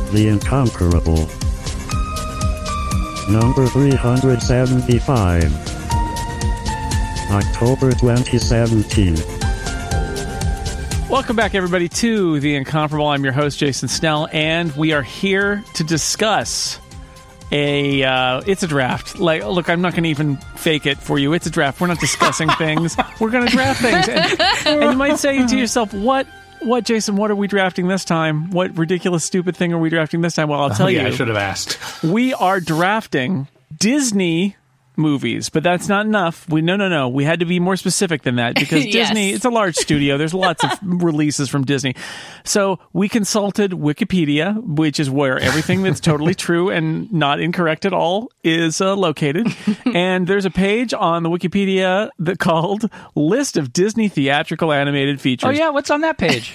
The Incomparable. Number 375. October 2017. Welcome back, everybody, to The Incomparable. I'm your host, Jason Snell, and we are here to discuss it's a draft. Like, look, I'm not going to even fake it for you. It's a draft. We're not discussing things. We're going to draft things. And you might say to yourself, what, Jason, what are we drafting this time? What ridiculous, stupid thing are we drafting this time? Well, I'll tell you. I should have asked. We are drafting Disney movies, but that's not enough. No. We had to be more specific than that because Yes. Disney, it's a large studio. There's lots of releases from Disney. So we consulted Wikipedia, which is where everything that's totally true and not incorrect at all is located. And there's a page on the Wikipedia that called List of Disney Theatrical Animated Features. Oh, yeah? What's on that page?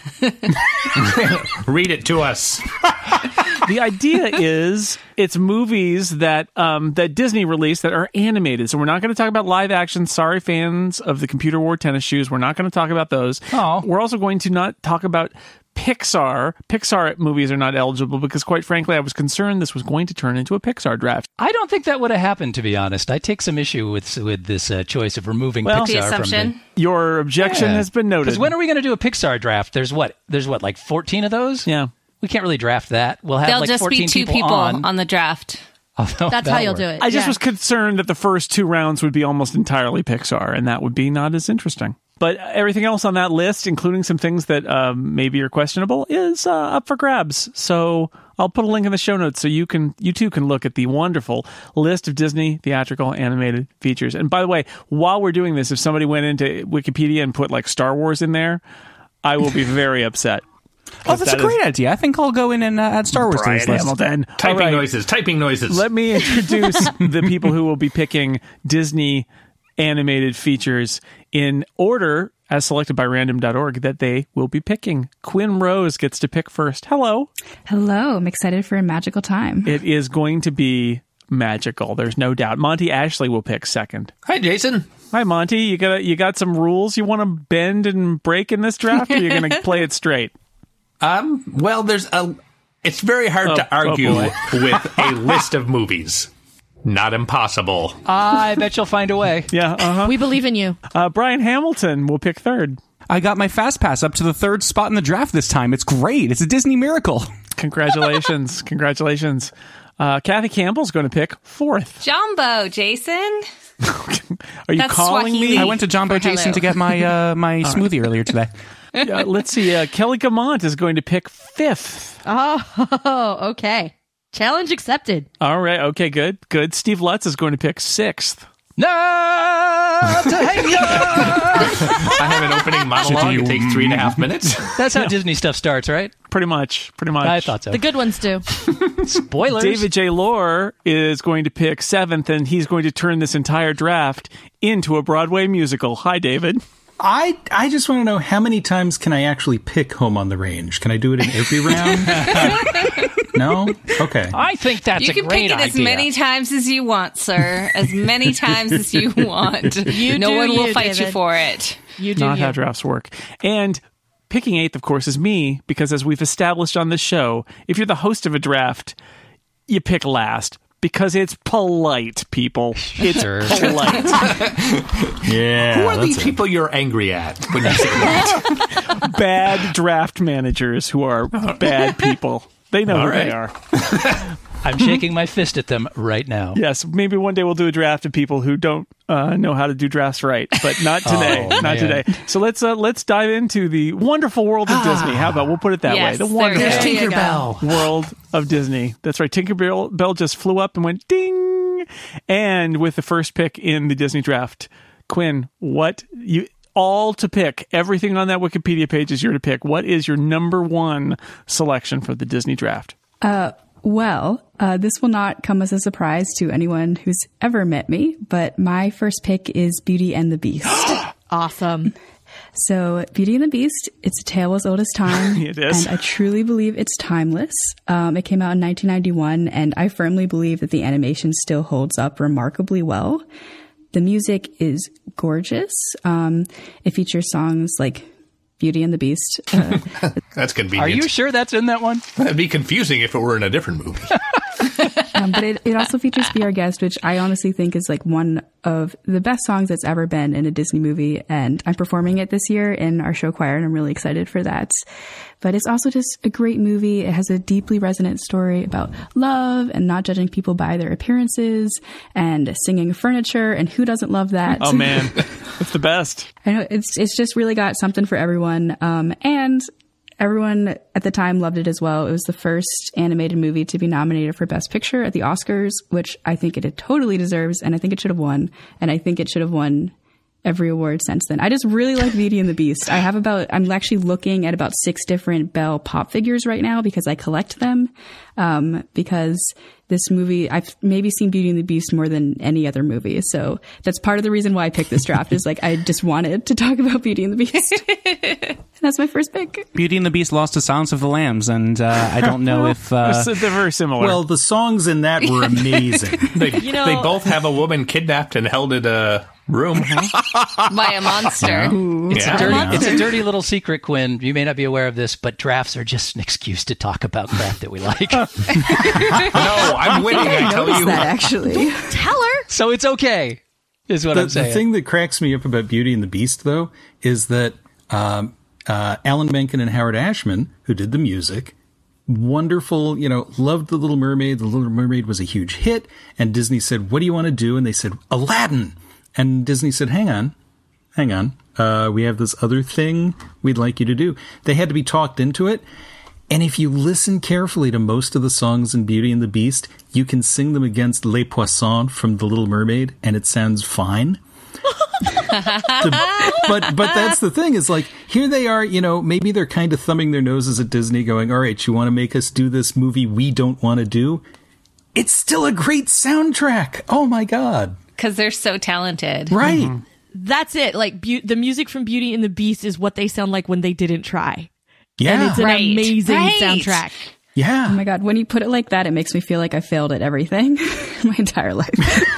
Read it to us. The idea is it's movies that that Disney released that are animated. So we're not going to talk about live action. Sorry, fans of the Computer Wore Tennis Shoes. We're not going to talk about those. Oh. We're also going to not talk about Pixar. Pixar movies are not eligible because, quite frankly, I was concerned this was going to turn into a Pixar draft. I don't think that would have happened, to be honest. I take some issue with this choice of removing Well, The Pixar assumption. from Your objection has been noted. Because when are we going to do a Pixar draft? There's what, like 14 of those? Yeah. We can't really draft that. We'll have They'll like just 14 be two people on the draft. Oh, That's how you'll do it. I just Yeah. was concerned that the first two rounds would be almost entirely Pixar, and that would be not as interesting. But everything else on that list, including some things that maybe are questionable, is up for grabs. So I'll put a link in the show notes so you too can look at the wonderful list of Disney theatrical animated features. And by the way, while we're doing this, if somebody went into Wikipedia and put like Star Wars in there, I will be very upset. Oh, that's a great idea. I think I'll go in and add Star Wars to Brian this list. Hamilton. Typing All right. noises. Let me introduce the people who will be picking Disney animated features in order as selected by random.org that they will be picking. Quinn Rose gets to pick first. Hello. Hello. I'm excited for a magical time. It is going to be magical. There's no doubt. Monty Ashley will pick second. Hi, Jason. Hi, Monty. You got some rules you want to bend and break in this draft, or you're going to play it straight? Well, it's very hard to argue with a list of movies. Not impossible. I bet you'll find a way. Yeah, We believe in you. Brian Hamilton will pick third. I got my Fast Pass up to the third spot in the draft this time. It's great. It's a Disney miracle. Congratulations. Congratulations. Kathy Campbell's going to pick fourth. Jumbo, Jason. Are you That's calling Swahili. me? I went to Jumbo Jason hello. to get my my smoothie earlier today. Let's see. Kelly Gamont is going to pick fifth. Oh, okay. Challenge accepted. All right. Okay, good. Good. Steve Lutz is going to pick sixth. No! I have an opening monologue. It takes 3.5 minutes. That's how Disney stuff starts, right? Pretty much. I thought so. The good ones do. Spoilers. David J. Lohr is going to pick seventh, and he's going to turn this entire draft into a Broadway musical. Hi, David. I just want to know, how many times can I actually pick Home on the Range? Can I do it in every round? No? Okay. I think that's You a can great pick it idea. as many times as you want, sir. As many times as you want. No do one will you, fight you David. for it. You do Not you. how drafts work. And picking eighth, of course, is me, because as we've established on this show, if you're the host of a draft, you pick last. Because it's polite, people. It's Sure. polite. Yeah. Who are these people you're angry at when you say that? Bad draft managers who are bad people. They know All who right. they are. I'm shaking my fist at them right now. Yes, maybe one day we'll do a draft of people who don't know how to do drafts right, but not today. Oh, not man. today. So let's dive into the wonderful world of Disney. How about we'll put it that Yes, way? The there wonderful you go. Tinkerbell. world of Disney. That's right. Tinkerbell just flew up and went ding. And with the first pick in the Disney draft, Quinn, all to pick. Everything on that Wikipedia page is yours to pick. What is your number one selection for the Disney draft? This will not come as a surprise to anyone who's ever met me, but my first pick is Beauty and the Beast. Awesome. So Beauty and the Beast, it's a tale as old as time. It is. And I truly believe it's timeless. It came out in 1991, and I firmly believe that the animation still holds up remarkably well. The music is gorgeous. It features songs like Beauty and the Beast. That's convenient. Are you sure that's in that one? That'd be confusing if it were in a different movie. But it also features Be Our Guest, which I honestly think is like one of the best songs that's ever been in a Disney movie. And I'm performing it this year in our show choir, and I'm really excited for that. But it's also just a great movie. It has a deeply resonant story about love and not judging people by their appearances and singing furniture. And who doesn't love that? Oh, man. It's the best. I know it's just really got something for everyone. And everyone at the time loved it as well. It was the first animated movie to be nominated for Best Picture at the Oscars, which I think it totally deserves, and I think it should have won. And I think it should have won every award since then. I just really like Beauty and the Beast. I'm actually looking at about 6 different Belle pop figures right now because I collect them. Because this movie, I've maybe seen Beauty and the Beast more than any other movie. So that's part of the reason why I picked this draft is like, I just wanted to talk about Beauty and the Beast. And that's my first pick. Beauty and the Beast lost to Silence of the Lambs, and I don't know if... They're very similar. Well, the songs in that were amazing. They both have a woman kidnapped and held in a room. By a monster. It's a dirty little secret, Quinn. You may not be aware of this, but drafts are just an excuse to talk about crap that we like. No, I'm winning, I tell you. That actually. Tell her. So it's okay, is what I'm saying. The thing that cracks me up about Beauty and the Beast, though, is that Alan Menken and Howard Ashman, who did the music, wonderful, loved The Little Mermaid. The Little Mermaid was a huge hit. And Disney said, what do you want to do? And they said, Aladdin. And Disney said, hang on. We have this other thing we'd like you to do. They had to be talked into it. And if you listen carefully to most of the songs in Beauty and the Beast, you can sing them against Les Poissons from The Little Mermaid, and it sounds fine. But that's the thing, is like, here they are, maybe they're kind of thumbing their noses at Disney going, all right, you want to make us do this movie we don't want to do? It's still a great soundtrack. Oh my God. Because they're so talented. Right. Mm-hmm. That's it. Like the music from Beauty and the Beast is what they sound like when they didn't try. Yeah. And it's an amazing soundtrack. Yeah. Oh my God. When you put it like that, it makes me feel like I failed at everything my entire life.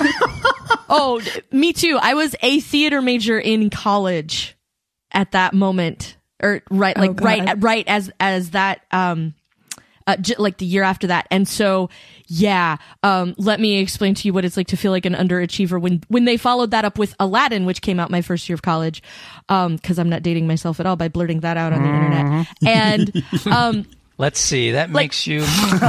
Oh, me too. I was a theater major in college at that moment, or right as that, like the year after that. And so, yeah, let me explain to you what it's like to feel like an underachiever when they followed that up with Aladdin, which came out my first year of college. Cause I'm not dating myself at all by blurting that out on the internet. And, let's see, that makes you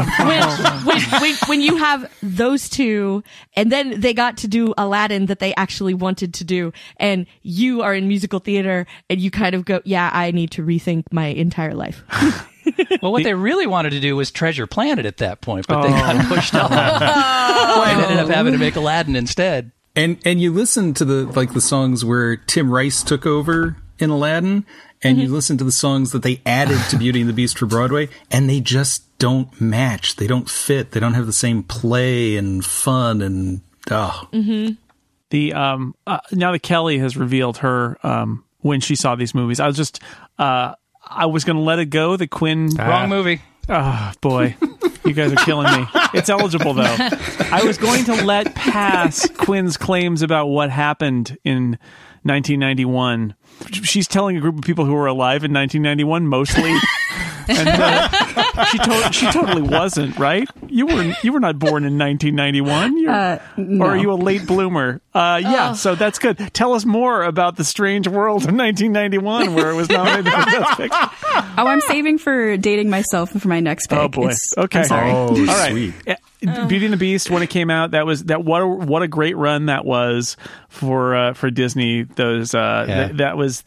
when you have those two, and then they got to do Aladdin that they actually wanted to do, and you are in musical theater, and you kind of go, yeah, I need to rethink my entire life. Well, what they really wanted to do was Treasure Planet at that point, but they got pushed off and ended up having to make Aladdin instead. And you listen to the songs where Tim Rice took over in Aladdin, and you listen to the songs that they added to Beauty and the Beast for Broadway, and they just don't match. They don't fit. They don't have the same play and fun and The now that Kelly has revealed her when she saw these movies, I was just I was going to let it go. The Quinn wrong movie. Oh boy, you guys are killing me. It's eligible though. I was going to let pass Quinn's claims about what happened in 1991. She's telling a group of people who were alive in 1991 mostly. And she totally wasn't, right? You were not born in 1991. No. Or are you a late bloomer? Yeah, so that's good. Tell us more about the strange world of 1991 where it was nominated for Best Picture. Oh, I'm saving for dating myself for my next pick. Oh boy. Okay. I'm sorry. Oh, all right. sweet. Beauty and the Beast, when it came out, what a great run that was for Disney. Those that was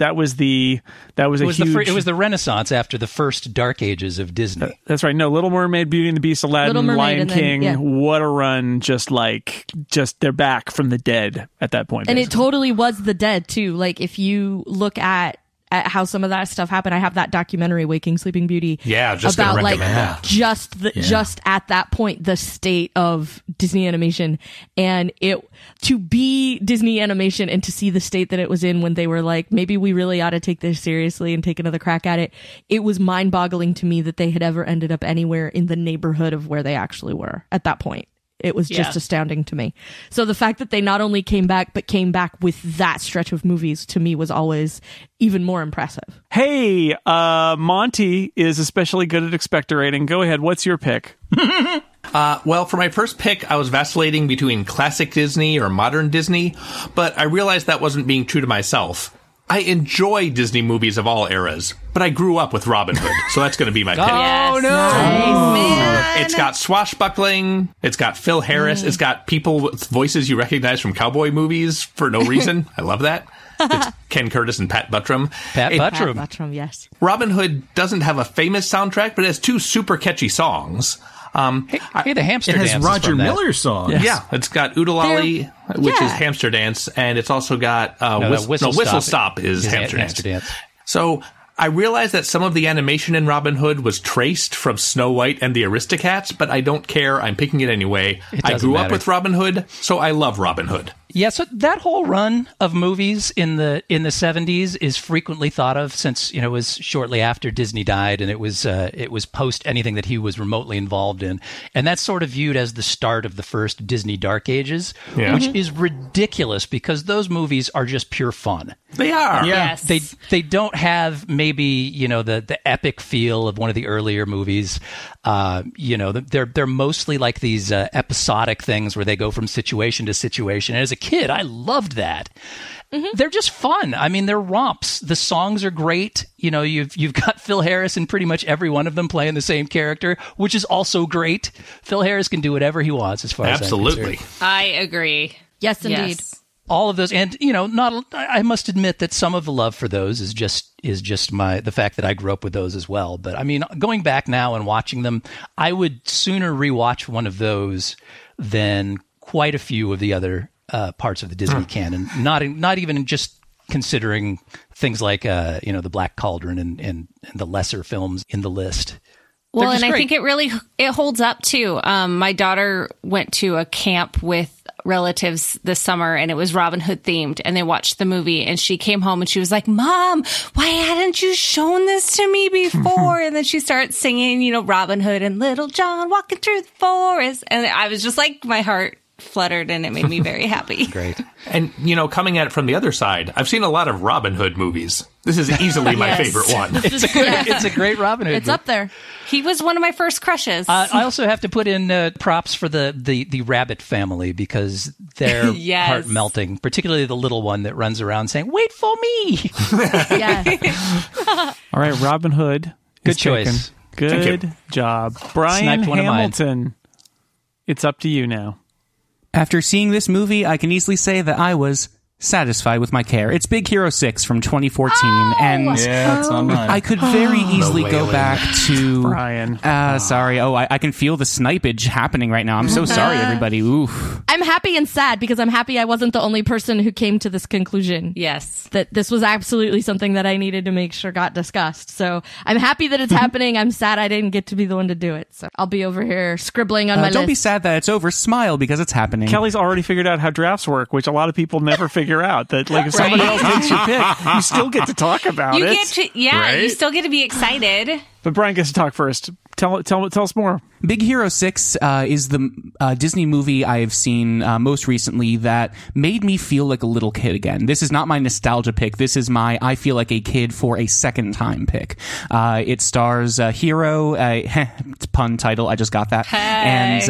It was the Renaissance after the first Dark Ages of Disney. That's right. No, Little Mermaid, Beauty and the Beast, Aladdin, Lion King. Then, what a run! Just they're back from the dead at that point. And basically. it totally was the dead too. Like if you look at how some of that stuff happened, I have that documentary Waking Sleeping Beauty. Yeah, just about like that. just at that point the state of Disney animation, and it to be Disney animation and to see the state that it was in when they were like, maybe we really ought to take this seriously and take another crack at it. It was mind-boggling to me that they had ever ended up anywhere in the neighborhood of where they actually were at that point. It was just astounding to me. So the fact that they not only came back, but came back with that stretch of movies, to me was always even more impressive. Hey, Monty is especially good at expectorating. Go ahead. What's your pick? Well, for my first pick, I was vacillating between classic Disney or modern Disney, but I realized that wasn't being true to myself. I enjoy Disney movies of all eras, but I grew up with Robin Hood, so that's going to be my pick. Oh, no. Man. It's got swashbuckling, it's got Phil Harris, it's got people with voices you recognize from cowboy movies for no reason. I love that. It's Ken Curtis and Pat Buttram. Pat Buttram. Pat Buttram, yes. Robin Hood doesn't have a famous soundtrack, but it has 2 super catchy songs. Hey, the hamster It has dance is Roger from that. Miller's song. Yeah, it's got Oodalali, which is Hamster Dance, and it's also got Whistle Stop is Hamster Dance. So I realized that some of the animation in Robin Hood was traced from Snow White and the Aristocats, but I don't care. I'm picking it anyway. I grew up with Robin Hood, so I love Robin Hood. Yeah, so that whole run of movies in the 70s is frequently thought of since, it was shortly after Disney died, and it was post anything that he was remotely involved in. And that's sort of viewed as the start of the first Disney Dark Ages, which is ridiculous because those movies are just pure fun. They are. Yeah. Yes. They don't have maybe, the epic feel of one of the earlier movies. They're mostly like these episodic things where they go from situation to situation. And as a kid, I loved that. They're just fun. I mean, they're romps. The songs are great. You've got Phil Harris in pretty much every one of them playing the same character, which is also great. Phil Harris can do whatever he wants as far as I'm concerned. I agree. Yes, indeed. Yes. All of those, and I must admit that some of the love for those is just the fact that I grew up with those as well. But I mean, going back now and watching them, I would sooner rewatch one of those than quite a few of the other parts of the Disney canon. Not even just considering things like the Black Cauldron and the lesser films in the list. Well, and I think it holds up too. My daughter went to a camp with relatives this summer and it was Robin Hood themed, and they watched the movie and she came home and she was like, "Mom, why hadn't you shown this to me before?" And then she started singing, Robin Hood and Little John walking through the forest. And I was just like, my heart fluttered and it made me very happy. Great. And, coming at it from the other side, I've seen a lot of Robin Hood movies. This is easily my favorite one. It's a great Robin Hood. It's up there. He was one of my first crushes. I also have to put in props for the rabbit family because they're heart melting, particularly the little one that runs around saying, "Wait for me." All right, Robin Hood. Good choice. Good job. Brian Hamilton. It's up to you now. After seeing this movie, I can easily say that I was satisfied with my care. It's Big Hero 6 from 2014, and yeah, it's on mine. I could very easily go back to Brian. Sorry. I can feel the snipage happening right now. I'm so sorry, everybody. Oof. I'm happy and sad because I'm happy I wasn't the only person who came to this conclusion. Yes. That this was absolutely something that I needed to make sure got discussed. So I'm happy that it's happening. I'm sad I didn't get to be the one to do it. So I'll be over here scribbling on my list. Don't be sad that it's over. Smile because it's happening. Kelly's already figured out how drafts work, which a lot of people never figure out. That if somebody else takes your pick, you still get to talk about it. You still get to be excited. But Brian gets to talk first. Tell us more. Big Hero 6 is the Disney movie I have seen most recently that made me feel like a little kid again. This is not my nostalgia pick. This is my I feel like a kid for a second time pick. It stars Hero, pun title, I just got that. Hey.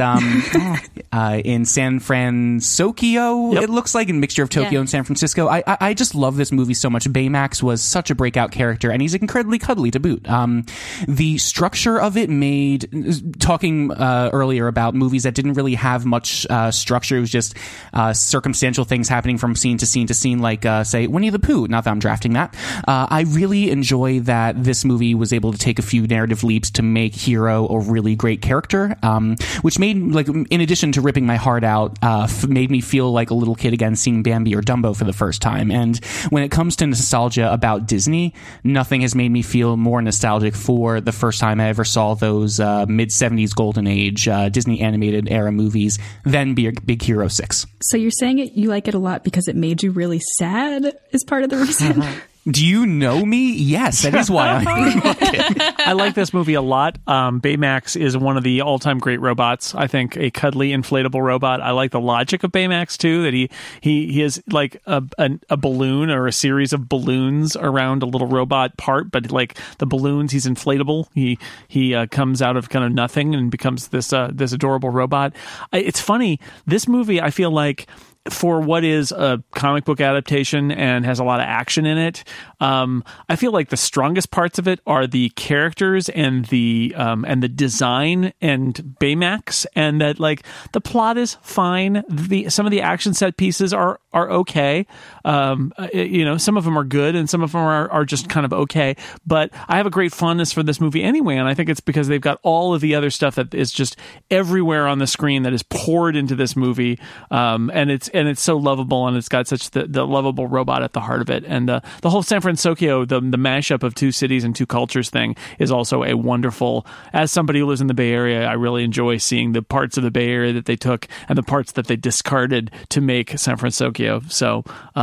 And in San Francisco, it looks like a mixture of Tokyo and San Francisco. I just love this movie so much. Baymax was such a breakout character, and he's incredibly cuddly to boot. The structure of it made... Talking earlier about movies that didn't really have much structure. It was just circumstantial things happening from scene to scene to scene, like, say, Winnie the Pooh. Not that I'm drafting that. I really enjoy that this movie was able to take a few narrative leaps to make Hero a really great character, which made, like, in addition to ripping my heart out, made me feel like a little kid again seeing Bambi or Dumbo for the first time. And when it comes to nostalgia about Disney, nothing has made me feel more nostalgic for the first time I ever saw those mid-70s golden age Disney animated era movies than Big Hero 6. So you're saying you like it a lot because it made you really sad is part of the reason? Do you know me? Yes, that is why I like this movie a lot. Baymax is one of the all-time great robots. I think a cuddly inflatable robot. I like the logic of Baymax too, that he is like a balloon or a series of balloons around a little robot part, but like the balloons, he's inflatable. He comes out of kind of nothing and becomes this adorable robot. It's funny. This movie, I feel like, for what is a comic book adaptation and has a lot of action in it, I feel like the strongest parts of it are the characters and the design and Baymax, and that like the plot is fine. Some of the action set pieces are okay. Some of them are good and some of them are just kind of okay. But I have a great fondness for this movie anyway, and I think it's because they've got all of the other stuff that is just everywhere on the screen that is poured into this movie, and it's so lovable, and it's got such the lovable robot at the heart of it, and the whole San Francisco, the mashup of two cities and two cultures thing is also a wonderful. As somebody who lives in the Bay Area, I really enjoy seeing the parts of the Bay Area that they took and the parts that they discarded to make San Francisco. So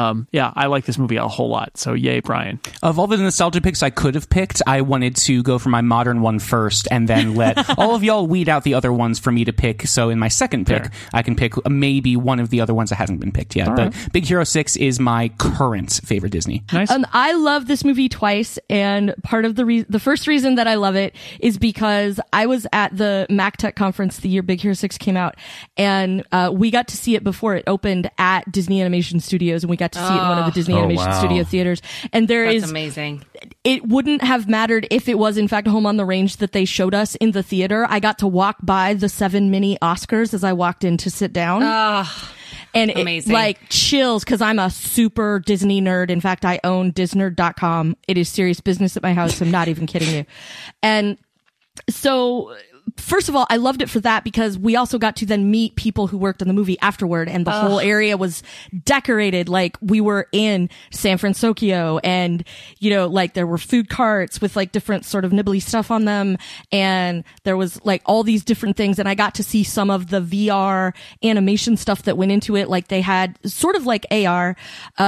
I like this movie a whole lot. So yay, Brian. Of all the nostalgia picks I could have picked, I wanted to go for my modern one first and then let all of y'all weed out the other ones for me to pick. So in my second pick, I can pick maybe one of the other ones that hasn't been picked yet. But Big Hero 6 is my current favorite Disney. Nice. I love this movie twice, and part of the first reason that I love it is because I was at the MacTech conference the year Big Hero 6 came out, and we got to see it before it opened at Disney Animation Studios, and we got to see it in one of the Disney Animation Studio theaters. And that's amazing. It wouldn't have mattered if it was in fact Home on the Range that they showed us in the theater. I got to walk by the 7 mini Oscars as I walked in to sit down. And amazing. It, like, chills, because I'm a super Disney nerd. In fact, I own Disnerd.com. It is serious business at my house. I'm not even kidding you. And so, first of all, I loved it for that, because we also got to then meet people who worked on the movie afterward, and the whole area was decorated like we were in San Francisco, and like there were food carts with like different sort of nibbly stuff on them, and there was like all these different things, and I got to see some of the VR animation stuff that went into it. Like they had sort of like AR,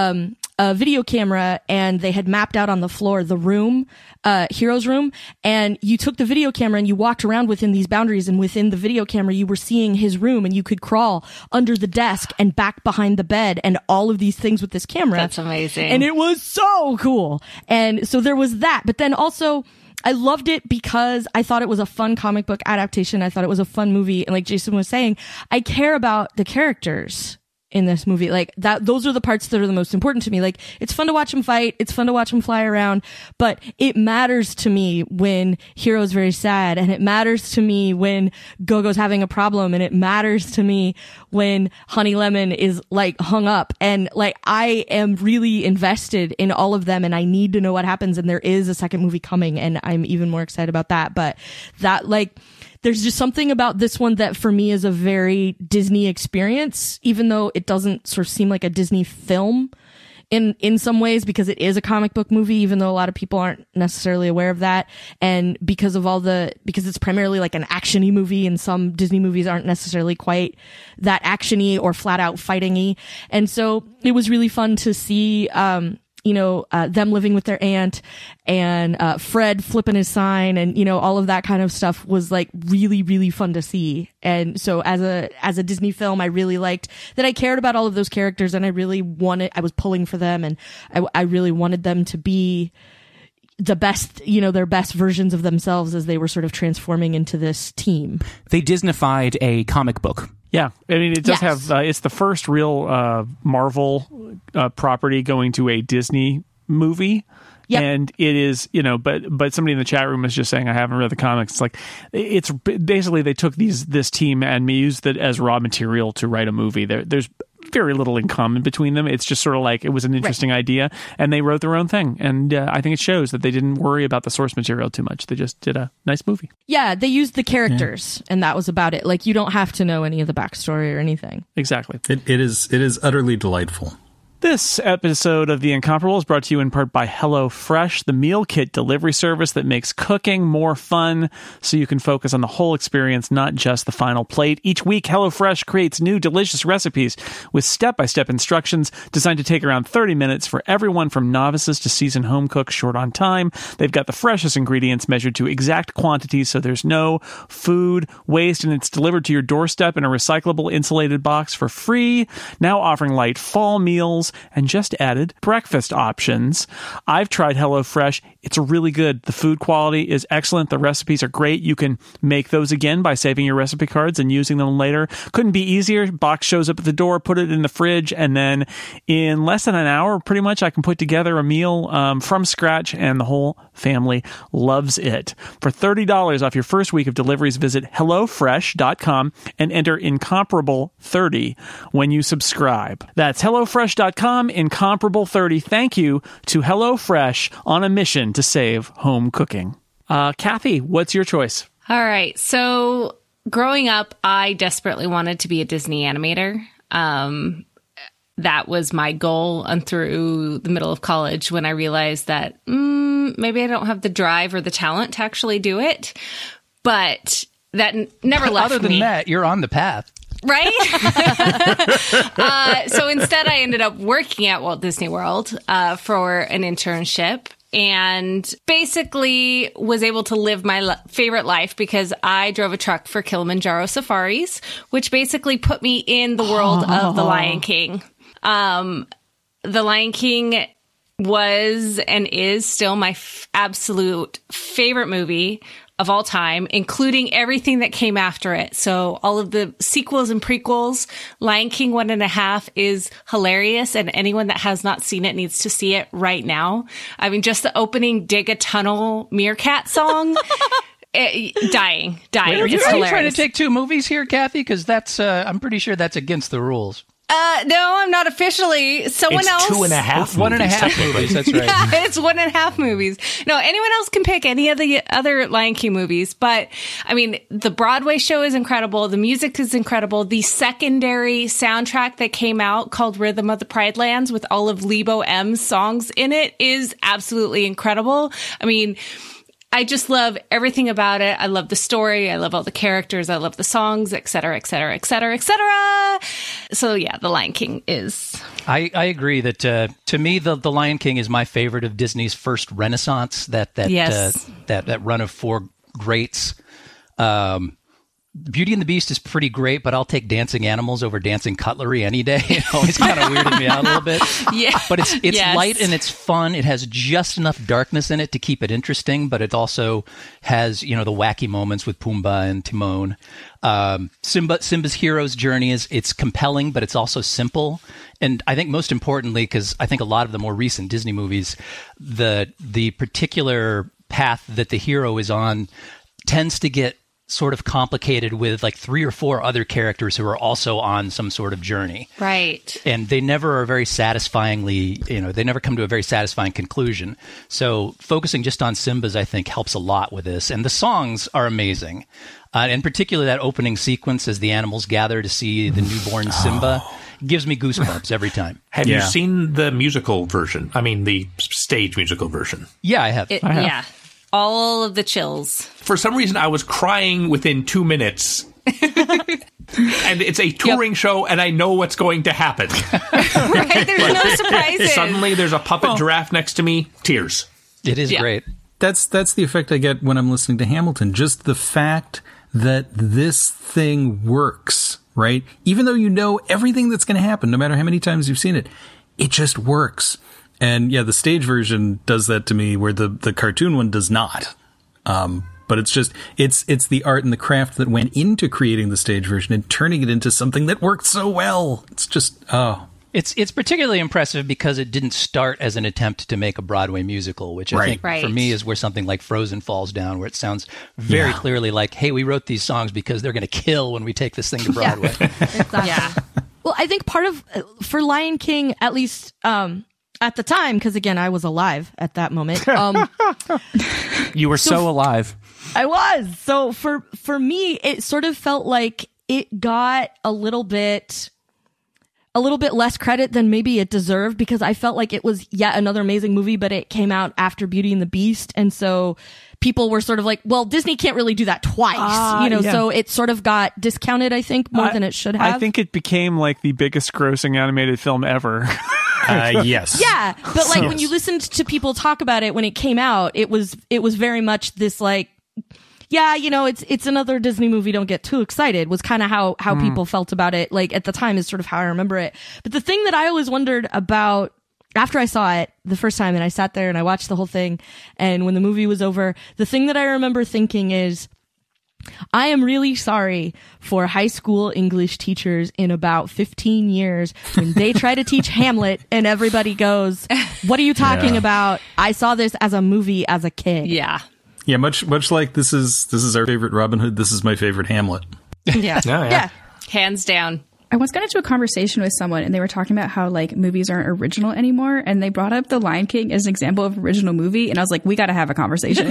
a video camera, and they had mapped out on the floor the room, Hero's room, and you took the video camera and you walked around within these boundaries, and within the video camera you were seeing his room, and you could crawl under the desk and back behind the bed and all of these things with this camera. That's amazing. And it was so cool. And so there was that, but then also I loved it because I thought it was a fun comic book adaptation. I thought it was a fun movie, and like Jason was saying, I care about the characters in this movie. Like that, those are the parts that are the most important to me. Like, it's fun to watch him fight, it's fun to watch him fly around, but it matters to me when Hero's very sad, and it matters to me when Gogo's having a problem, and it matters to me when Honey Lemon is like hung up, and like I am really invested in all of them, and I need to know what happens, and there is a second movie coming, and I'm even more excited about that. But that, like, there's just something about this one that for me is a very Disney experience, even though it doesn't sort of seem like a Disney film in some ways, because it is a comic book movie, even though a lot of people aren't necessarily aware of that. And because it's primarily like an action-y movie, and some Disney movies aren't necessarily quite that action-y or flat out fighting-y. And so it was really fun to see, them living with their aunt, and Fred flipping his sign, and all of that kind of stuff was like really, really fun to see. And so as a Disney film, I really liked that I cared about all of those characters, and I was pulling for them, and I really wanted them to be the best, their best versions of themselves as they were sort of transforming into this team. They Disneyfied a comic book. Yeah, I mean, it does have. It's the first real Marvel property going to a Disney movie. Yep. And it is, but somebody in the chat room was just saying, I haven't read the comics. It's like, it's basically they took this team and used it as raw material to write a movie. There's very little in common between them. It's just sort of like, it was an interesting idea, and they wrote their own thing. And I think it shows that they didn't worry about the source material too much. They just did a nice movie. Yeah, they used the characters, and that was about it. Like, you don't have to know any of the backstory or anything. Exactly. It is utterly delightful. This episode of The Incomparable is brought to you in part by HelloFresh, the meal kit delivery service that makes cooking more fun so you can focus on the whole experience, not just the final plate. Each week, HelloFresh creates new delicious recipes with step-by-step instructions designed to take around 30 minutes for everyone from novices to seasoned home cooks short on time. They've got the freshest ingredients measured to exact quantities so there's no food waste, and it's delivered to your doorstep in a recyclable insulated box for free. Now offering light fall meals and just added breakfast options. I've tried HelloFresh. It's really good. The food quality is excellent. The recipes are great. You can make those again by saving your recipe cards and using them later. Couldn't be easier. Box shows up at the door, put it in the fridge, and then in less than an hour, pretty much, I can put together a meal from scratch, and the whole family loves it. For $30 off your first week of deliveries, visit HelloFresh.com and enter Incomparable30 when you subscribe. That's HelloFresh.com, Incomparable30. Thank you to HelloFresh on a mission to save home cooking. Kathy, what's your choice? All right. So growing up, I desperately wanted to be a Disney animator. That was my goal and through the middle of college when I realized that maybe I don't have the drive or the talent to actually do it. But that never left me. Other than that, you're on the path. Right? So instead, I ended up working at Walt Disney World for an internship and basically was able to live my favorite life because I drove a truck for Kilimanjaro Safaris, which basically put me in the world of The Lion King. The Lion King was and is still my absolute favorite movie of all time, including everything that came after it. So all of the sequels and prequels. Lion King 1.5 is hilarious, and anyone that has not seen it needs to see it right now. I mean, just the opening Dig a Tunnel Meerkat song. Dying. Wait, are you trying to take two movies here, Kathy? Because that's, I'm pretty sure that's against the rules. No, I'm not officially. Someone else. 2.5 movies. 1.5 movies. That's right. Yeah, it's 1.5 movies. No, anyone else can pick any of the other Lion King movies. But I mean, the Broadway show is incredible. The music is incredible. The secondary soundtrack that came out called Rhythm of the Pride Lands with all of Lebo M's songs in it is absolutely incredible. I mean, I just love everything about it. I love the story. I love all the characters. I love the songs, et cetera, et cetera, et cetera, et cetera. So yeah, The Lion King is... I agree that to me, the Lion King is my favorite of Disney's first renaissance, that run of four greats. Beauty and the Beast is pretty great, but I'll take dancing animals over dancing cutlery any day. It always kind of weirded me out a little bit. Yeah. But it's light and it's fun. It has just enough darkness in it to keep it interesting, but it also has, the wacky moments with Pumbaa and Timon. Simba's hero's journey it's compelling, but it's also simple. And I think most importantly, because I think a lot of the more recent Disney movies, the particular path that the hero is on tends to get sort of complicated with like 3 or 4 other characters who are also on some sort of journey. Right. And they never are very satisfyingly, they never come to a very satisfying conclusion. So focusing just on Simba's, I think, helps a lot with this. And the songs are amazing. In particular, that opening sequence as the animals gather to see the newborn Simba gives me goosebumps every time. Have you seen the musical version? I mean, the stage musical version. Yeah, I have. Yeah. All of the chills. For some reason, I was crying within 2 minutes. And it's a touring show, and I know what's going to happen. Right? There's no surprises. Suddenly, there's a puppet giraffe next to me. Tears. It is great. That's the effect I get when I'm listening to Hamilton. Just the fact that this thing works, right? Even though you know everything that's going to happen, no matter how many times you've seen it, it just works. And yeah, the stage version does that to me where the cartoon one does not. But it's just, it's the art and the craft that went into creating the stage version and turning it into something that worked so well. It's just, It's particularly impressive because it didn't start as an attempt to make a Broadway musical, which I think for me is where something like Frozen falls down, where it sounds very clearly like, hey, we wrote these songs because they're going to kill when we take this thing to Broadway. Exactly. Yeah. Well, I think part of, for Lion King, at least, at the time, because again, I was alive at that moment. You were so alive. I was. So for me, it sort of felt like it got a little bit a little bit less credit than maybe it deserved, because I felt like it was yet another amazing movie, but it came out after Beauty and the Beast. And so people were sort of like, well, Disney can't really do that twice, you know, so it sort of got discounted, I think, more than it should have. I think it became like the biggest grossing animated film ever. Yes. Yeah. But like when you listened to people talk about it when it came out, it was very much this like, yeah, you know, it's another Disney movie. Don't get too excited was kind of how people felt about it. Like at the time is sort of how I remember it. But the thing that I always wondered about after I saw it the first time and I sat there and I watched the whole thing, and when the movie was over, the thing that I remember thinking is, I am really sorry for high school English teachers in about 15 years when they try to teach Hamlet and everybody goes, what are you talking about? I saw this as a movie as a kid. Yeah. Yeah, much like this is our favorite Robin Hood, this is my favorite Hamlet. Yeah. Yeah. Hands down. I once got into a conversation with someone and they were talking about how like movies aren't original anymore, and they brought up The Lion King as an example of original movie, and I was like, we got to have a conversation.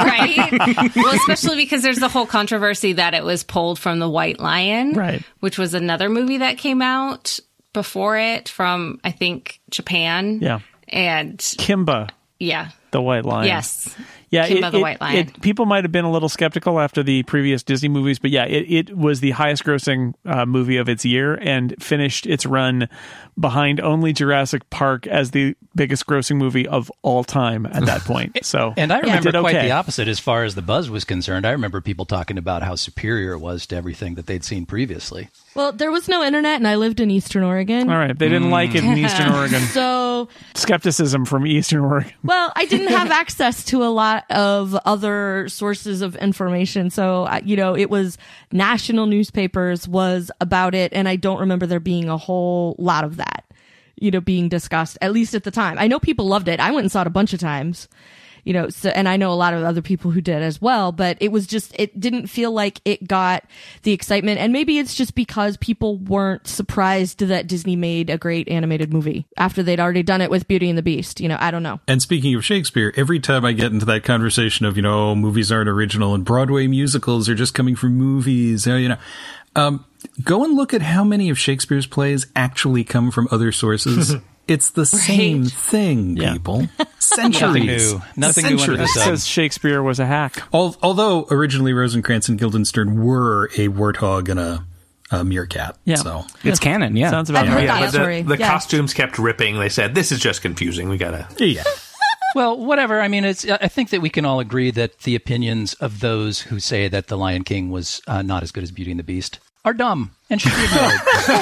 Right? Well, especially because there's the whole controversy that it was pulled from The White Lion, right, which was another movie that came out before it from, I think, Japan. Yeah. And Kimba. Yeah. The White Lion. Yes. Yeah, Kimba the White Lion. People might have been a little skeptical after the previous Disney movies, but yeah, it was the highest grossing movie of its year and finished its run behind only Jurassic Park as the biggest grossing movie of all time at that point. So, and I remember quite the opposite as far as the buzz was concerned. I remember people talking about how superior it was to everything that they'd seen previously. Well, there was no internet, and I lived in Eastern Oregon. All right, they didn't like it in Eastern Oregon. So skepticism from Eastern Oregon. Well, I didn't have access to a lot of other sources of information. So, you know, it was national newspapers was about it, and I don't remember there being a whole lot of that, you know, being discussed, at least at the time. I know people loved it. I went and saw it a bunch of times. You know, so, and I know a lot of other people who did as well, but it was just, it didn't feel like it got the excitement. And maybe it's just because people weren't surprised that Disney made a great animated movie after they'd already done it with Beauty and the Beast. You know, I don't know. And speaking of Shakespeare, every time I get into that conversation of, you know, movies aren't original and Broadway musicals are just coming from movies, you know, go and look at how many of Shakespeare's plays actually come from other sources. It's the same thing, people. Centuries. Nothing new under the sun. Says Shakespeare was a hack. Although originally Rosencrantz and Guildenstern were a warthog and a meerkat. Yeah. So it's canon, yeah. Sounds about right. But the costumes kept ripping. They said, this is just confusing. We gotta... Yeah. Well, whatever. I mean, I think that we can all agree that the opinions of those who say that The Lion King was not as good as Beauty and the Beast are dumb and should be ignored.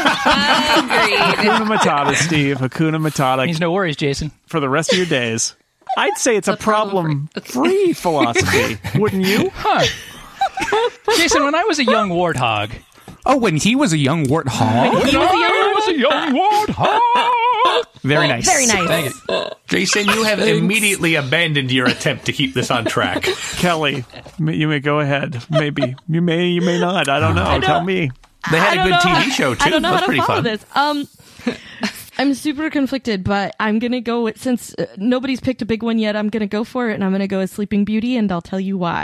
Hakuna Matata, Steve. Hakuna Matata. Means no worries, Jason. For the rest of your days. I'd say it's a problem-free philosophy, wouldn't you? Huh. Jason, when I was a young warthog... Oh, when he was a young warthog? When I was a young warthog! Very nice. Very nice. Thank you. Jason, you have immediately abandoned your attempt to keep this on track. Kelly, you may go ahead. Maybe. You may not. I don't know. Tell me. They had a good TV show, too. I don't know That's how to pretty follow fun. this. I'm super conflicted, but I'm going to go with, since nobody's picked a big one yet, I'm going to go for it, and I'm going to go with Sleeping Beauty, and I'll tell you why.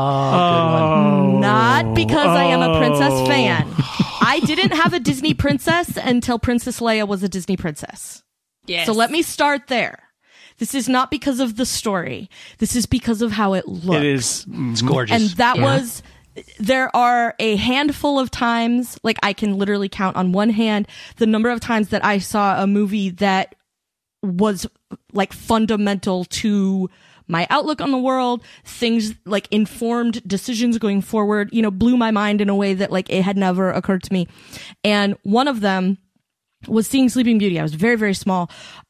Oh, good one. Not because I am a princess fan. I didn't have a Disney princess until Princess Leia was a Disney princess. Yes. So let me start there. This is not because of the story. This is because of how it looks. It is. It's gorgeous. And that was... There are a handful of times, like I can literally count on one hand the number of times that I saw a movie that was like fundamental to my outlook on the world, things like informed decisions going forward, you know, blew my mind in a way that like it had never occurred to me. And one of them was seeing Sleeping Beauty. I was very, very small.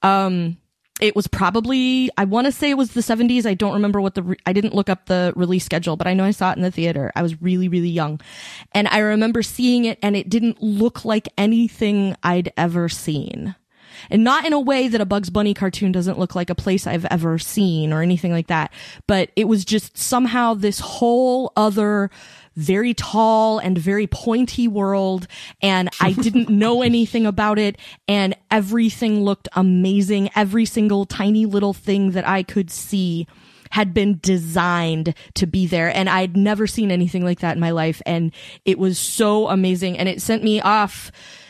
It was probably, I want to say it was the 70s. I don't remember I didn't look up the release schedule, but I know I saw it in the theater. I was really, really young. And I remember seeing it and it didn't look like anything I'd ever seen. And not in a way that a Bugs Bunny cartoon doesn't look like a place I've ever seen or anything like that. But it was just somehow this whole other very tall and very pointy world, and I didn't know anything about it, and everything looked amazing. Every single tiny little thing that I could see had been designed to be there, and I'd never seen anything like that in my life, and it was so amazing, and it sent me off.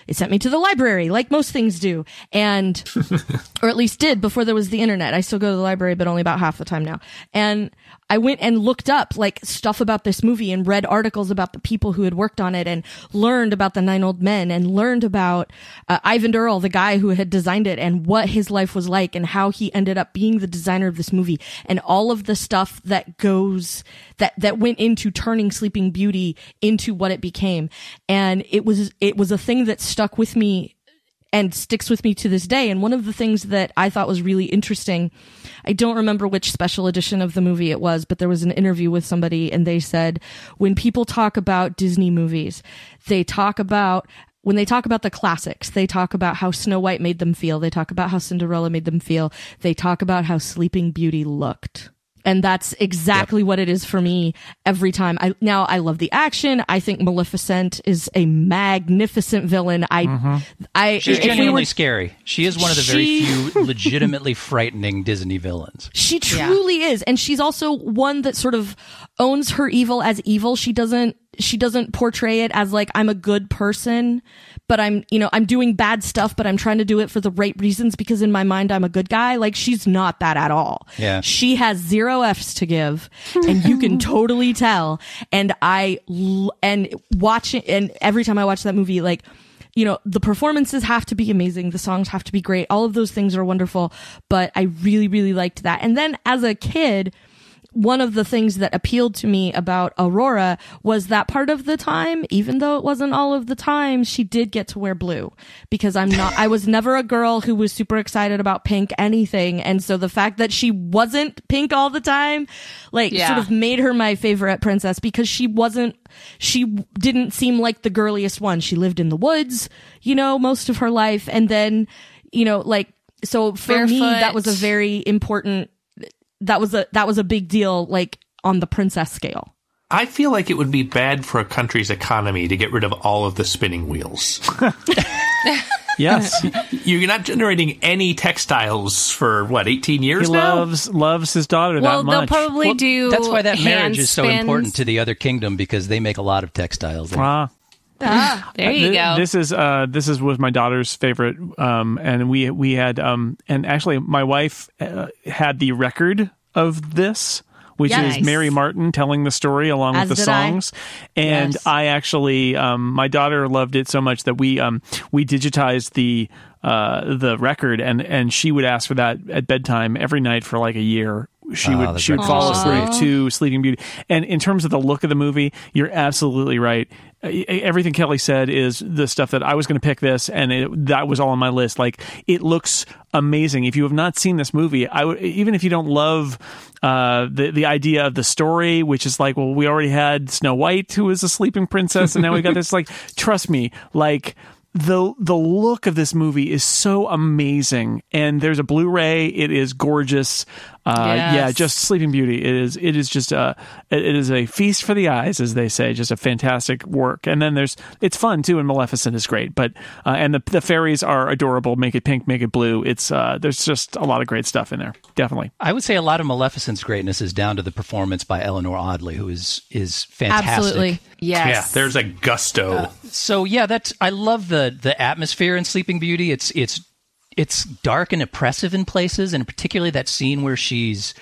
It sent me to the library, like most things do. And, or at least did before there was the internet. I still go to the library, but only about half the time now. And I went and looked up like stuff about this movie and read articles about the people who had worked on it and learned about the 9 Old Men and learned about Eyvind Earle, the guy who had designed it, and what his life was like and how he ended up being the designer of this movie and all of the stuff that that went into turning Sleeping Beauty into what it became. And it was a thing that stuck with me and sticks with me to this day. And one of the things that I thought was really interesting, I don't remember which special edition of the movie it was, but there was an interview with somebody and they said, when people talk about Disney movies, when they talk about the classics, they talk about how Snow White made them feel. They talk about how Cinderella made them feel. They talk about how Sleeping Beauty looked. And that's exactly what it is for me every time. I love the action. I think Maleficent is a magnificent villain. She's genuinely scary. She is one of the very few legitimately frightening Disney villains. She truly is. And she's also one that sort of owns her evil as evil. She doesn't portray it as like, I'm a good person, but I'm doing bad stuff, but I'm trying to do it for the right reasons because in my mind, I'm a good guy. Like, she's not that at all. Yeah. She has 0 F's to give and you can totally tell. And watching, and every time I watch that movie, like, the performances have to be amazing. The songs have to be great. All of those things are wonderful, but I really, really liked that. And then as a kid, one of the things that appealed to me about Aurora was that part of the time, even though it wasn't all of the time, she did get to wear blue because I was never a girl who was super excited about pink anything. And so the fact that she wasn't pink all the time, sort of made her my favorite princess because she didn't seem like the girliest one. She lived in the woods, most of her life. And then, so for Barefoot. me, that was a very important, that was a big deal, like on the princess scale. I feel like it would be bad for a country's economy to get rid of all of the spinning wheels. Yes. You're not generating any textiles for 18 years now? Loves his daughter that much. Well, they'll probably do. That's why that marriage hand is so spins. important to the other kingdom because they make a lot of textiles. There you go. This is was my daughter's favorite, and we had and actually my wife had the record of this, which is Mary Martin telling the story along with the songs. And I actually my daughter loved it so much that we digitized the record, and she would ask for that at bedtime every night for like a year. She would fall asleep to Sleeping Beauty. And in terms of the look of the movie, you're absolutely right. Everything Kelly said is the stuff that I was going to pick this, and that was all on my list. Like, it looks amazing. If you have not seen this movie, even if you don't love the idea of the story, which is like, well, we already had Snow White, who was a sleeping princess, and now we got this. Like, trust me, like. The look of this movie is so amazing, and there's a Blu-ray. It is gorgeous. Just Sleeping Beauty. It is just it is a feast for the eyes, as they say. Just a fantastic work. And then it's fun too, and Maleficent is great. But and the fairies are adorable. Make it pink, make it blue. It's there's just a lot of great stuff in there. Definitely. I would say a lot of Maleficent's greatness is down to the performance by Eleanor Audley, who is fantastic. Absolutely. Yes. Yeah, there's a gusto. I love the atmosphere in Sleeping Beauty. It's dark and oppressive in places, and particularly that scene where she's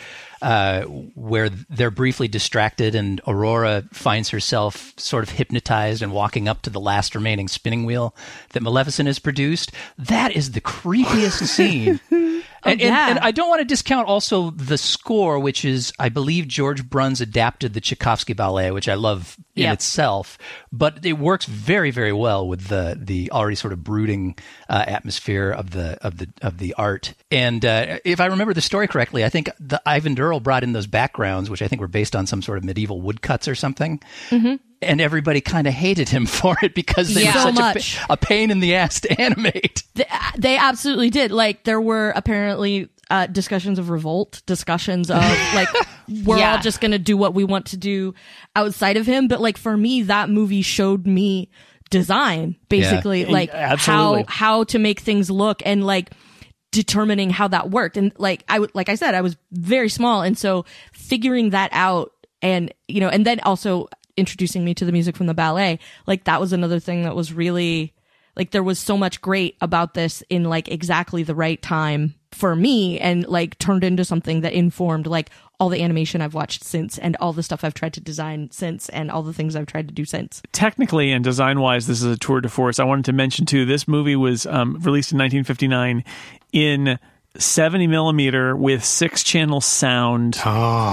where they're briefly distracted and Aurora finds herself sort of hypnotized and walking up to the last remaining spinning wheel that Maleficent has produced. That is the creepiest scene. And I don't want to discount also the score, which is, I believe, George Bruns adapted the Tchaikovsky ballet, which I love in itself, but it works very, very well with the already sort of brooding atmosphere of the art. And if I remember the story correctly, I think the Eyvind Earle brought in those backgrounds, which I think were based on some sort of medieval woodcuts or something. Mm-hmm. And everybody kind of hated him for it because they were such a pain in the ass to animate. They absolutely did. Like, there were apparently discussions of revolt, discussions of like, we're all just going to do what we want to do outside of him. But like, for me, that movie showed me design, basically, like how to make things look and like determining how that worked. And like, like I said, I was very small. And so figuring that out and, and then also introducing me to the music from the ballet, like that was another thing that was really like there was so much great about this in like exactly the right time for me, and like turned into something that informed like all the animation I've watched since, and all the stuff I've tried to design since, and all the things I've tried to do since. Technically and design-wise, this is a tour de force. I wanted to mention, too, this movie was released in 1959 in 70 millimeter with 6-channel sound. Super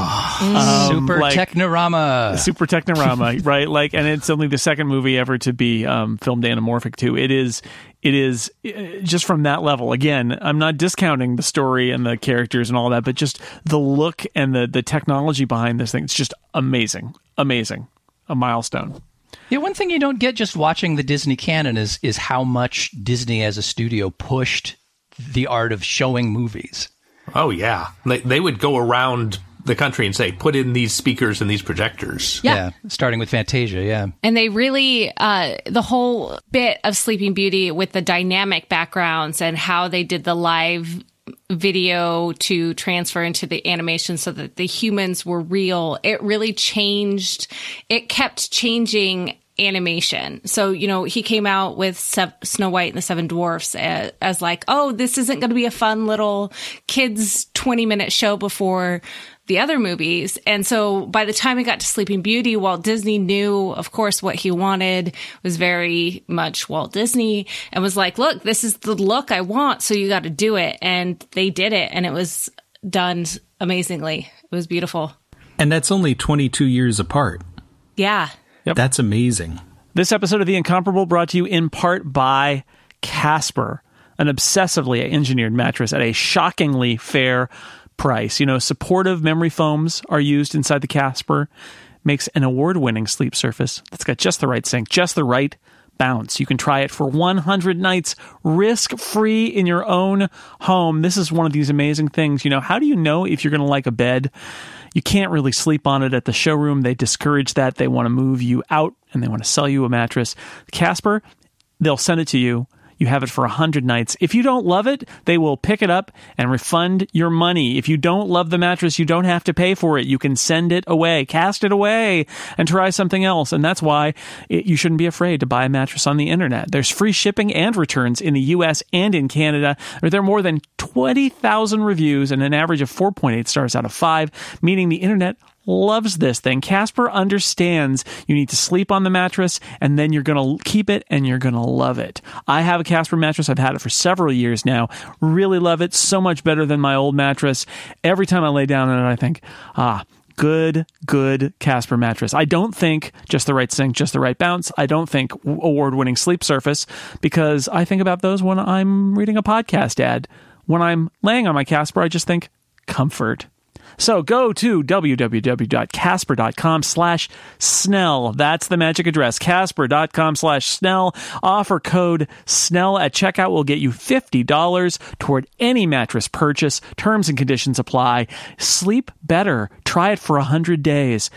Technorama, right? Like, and it's only the second movie ever to be filmed anamorphic too. It is just from that level. Again, I'm not discounting the story and the characters and all that, but just the look and the technology behind this thing. It's just amazing, a milestone. Yeah, one thing you don't get just watching the Disney canon is how much Disney as a studio pushed the art of showing movies. Oh, yeah. They would go around the country and say, put in these speakers and these projectors. Yeah, starting with Fantasia, yeah. And they really, the whole bit of Sleeping Beauty with the dynamic backgrounds and how they did the live video to transfer into the animation so that the humans were real, it really changed. It kept changing animation. So, you know, he came out with Snow White and the Seven Dwarfs as like, oh, this isn't going to be a fun little kids 20-minute show before the other movies. And so by the time it got to Sleeping Beauty, Walt Disney knew, of course, what he wanted was very much Walt Disney, and was like, look, this is the look I want, so you got to do it. And they did it, and it was done amazingly. It was beautiful. And that's only 22 years apart. Yeah. Yep. That's amazing. This episode of The Incomparable brought to you in part by Casper, an obsessively engineered mattress at a shockingly fair price. You know, supportive memory foams are used inside the Casper. Makes an award-winning sleep surface that's got just the right sink, just the right bounce. You can try it for 100 nights risk-free in your own home. This is one of these amazing things. You know, how do you know if you're going to like a bed? You can't really sleep on it at the showroom. They discourage that. They want to move you out and they want to sell you a mattress. Casper, they'll send it to you. You have it for 100 nights. If you don't love it, they will pick it up and refund your money. If you don't love the mattress, you don't have to pay for it. You can send it away, cast it away, and try something else. And that's why you shouldn't be afraid to buy a mattress on the internet. There's free shipping and returns in the U.S. and in Canada. There are more than 20,000 reviews and an average of 4.8 stars out of 5, meaning the internet loves this thing. Casper understands you need to sleep on the mattress, and then you're going to keep it and you're going to love it. I have a Casper mattress. I've had it for several years now. Really love it. So much better than my old mattress. Every time I lay down in it, I think, good Casper mattress. I don't think just the right sink, just the right bounce. I don't think award-winning sleep surface, because I think about those when I'm reading a podcast ad. When I'm laying on my Casper, I just think comfort. So go to www.casper.com/Snell. That's the magic address, casper.com/Snell. Offer code Snell at checkout will get you $50 toward any mattress purchase. Terms and conditions apply. Sleep better. Try it for 100 days.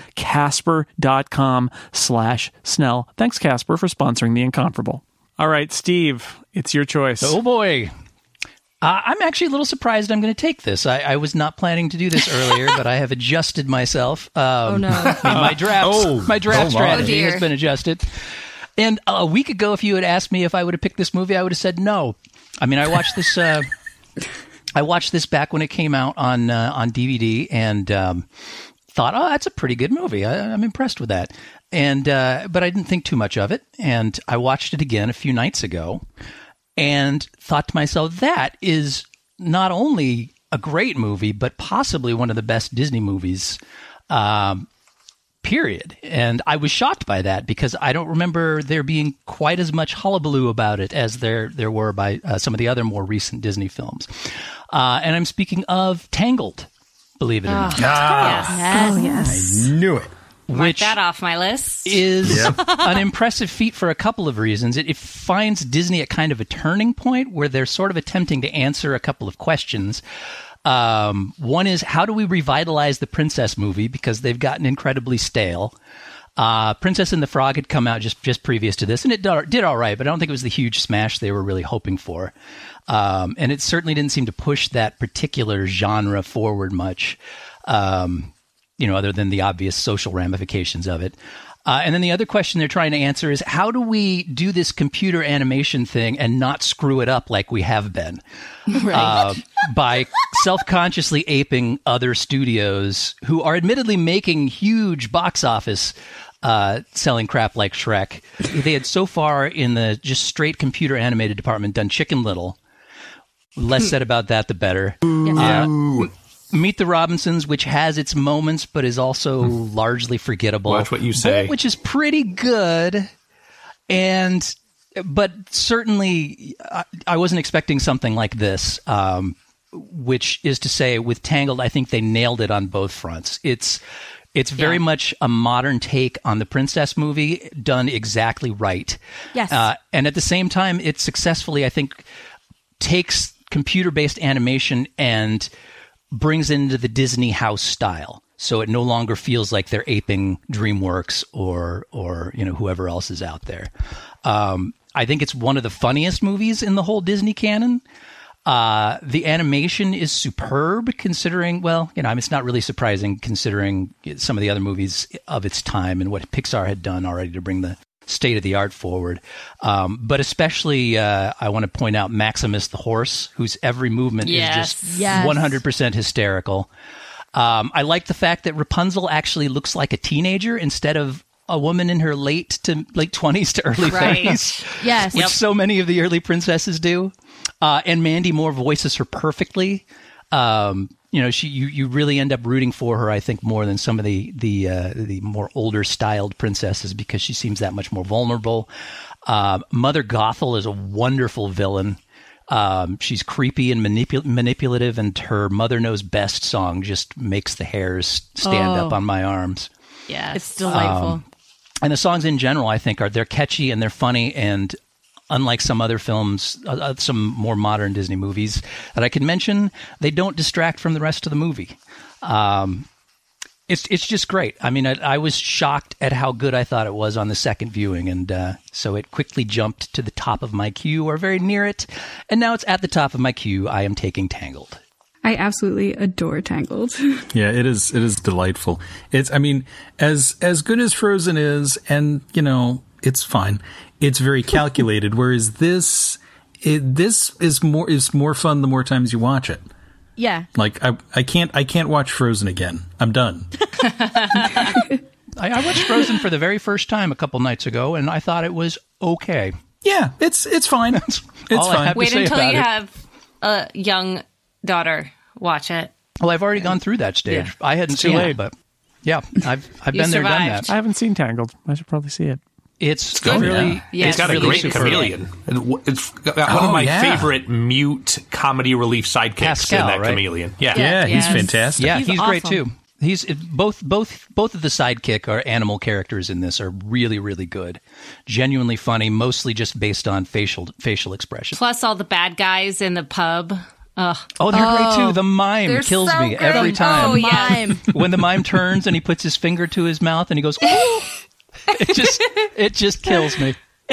Casper.com/Snell. Thanks, Casper, for sponsoring The Incomparable. All right, Steve, it's your choice. Oh, boy. I'm actually a little surprised I'm going to take this. I was not planning to do this earlier, but I have adjusted myself. Oh, no. My draft strategy has been adjusted. And a week ago, if you had asked me if I would have picked this movie, I would have said no. I mean, I watched this back when it came out on DVD and thought, oh, that's a pretty good movie. I'm impressed with that. And but I didn't think too much of it. And I watched it again a few nights ago. And thought to myself, that is not only a great movie, but possibly one of the best Disney movies, period. And I was shocked by that because I don't remember there being quite as much hullabaloo about it as there were by some of the other more recent Disney films. And I'm speaking of Tangled, believe it or not. Yes. Oh, yes. I knew it. Mark that off my list. Is an impressive feat for a couple of reasons. It finds Disney at kind of a turning point where they're sort of attempting to answer a couple of questions. One is, how do we revitalize the Princess movie? Because they've gotten incredibly stale. Princess and the Frog had come out just previous to this, and it did all right, but I don't think it was the huge smash they were really hoping for. And it certainly didn't seem to push that particular genre forward much. Other than the obvious social ramifications of it. And then the other question they're trying to answer is, how do we do this computer animation thing and not screw it up like we have been? Right. By self-consciously aping other studios who are admittedly making huge box office selling crap like Shrek. They had so far in the just straight computer animated department done Chicken Little. Less said about that, the better. Meet the Robinsons, which has its moments, but is also largely forgettable. Watch what you say. Which is pretty good. But certainly, I wasn't expecting something like this, which is to say, with Tangled, I think they nailed it on both fronts. It's very much a modern take on the princess movie, done exactly right. Yes. And at the same time, it successfully, I think, takes computer-based animation and brings it into the Disney house style. So it no longer feels like they're aping DreamWorks or whoever else is out there. I think it's one of the funniest movies in the whole Disney canon. The animation is superb considering, it's not really surprising considering some of the other movies of its time and what Pixar had done already to bring the state of the art forward. But especially, I want to point out Maximus the horse, whose every movement is just 100% hysterical. I like the fact that Rapunzel actually looks like a teenager instead of a woman in her late 20s to early 30s. Yes. Which so many of the early princesses do. And Mandy Moore voices her perfectly. You really end up rooting for her, I think, more than some of the more older styled princesses because she seems that much more vulnerable. Mother Gothel is a wonderful villain. She's creepy and manipulative, and her Mother Knows Best song just makes the hairs stand up on my arms. Yeah, it's delightful. And the songs in general, I think, they're catchy and they're funny, and unlike some other films, some more modern Disney movies that I can mention, they don't distract from the rest of the movie. It's just great. I mean, I was shocked at how good I thought it was on the second viewing, and so it quickly jumped to the top of my queue, or very near it, and now it's at the top of my queue. I am taking Tangled. I absolutely adore Tangled. Yeah, it is delightful. It's, I mean, as good as Frozen is, and it's fine. It's very calculated. Whereas this is more fun the more times you watch it. Yeah. Like I can't watch Frozen again. I'm done. I watched Frozen for the very first time a couple nights ago, and I thought it was okay. Yeah, it's fine. It's fine. Wait until you have a young daughter watch it. Well, I've already gone through that stage. Yeah. I hadn't seen it, but yeah, I've been there, done that. I haven't seen Tangled. I should probably see it. It's good. Really, it's got a great chameleon. It's one of my favorite mute comedy relief sidekicks Pascal, in that right? chameleon. Yeah, he's fantastic. Yeah, he's awesome. Great too. He's both of the sidekick or animal characters in this are really, really good. Genuinely funny, mostly just based on facial expression. Plus all the bad guys in the pub. They're great too. The mime kills me every time. Oh, yeah. When the mime turns and he puts his finger to his mouth and he goes, it just kills me.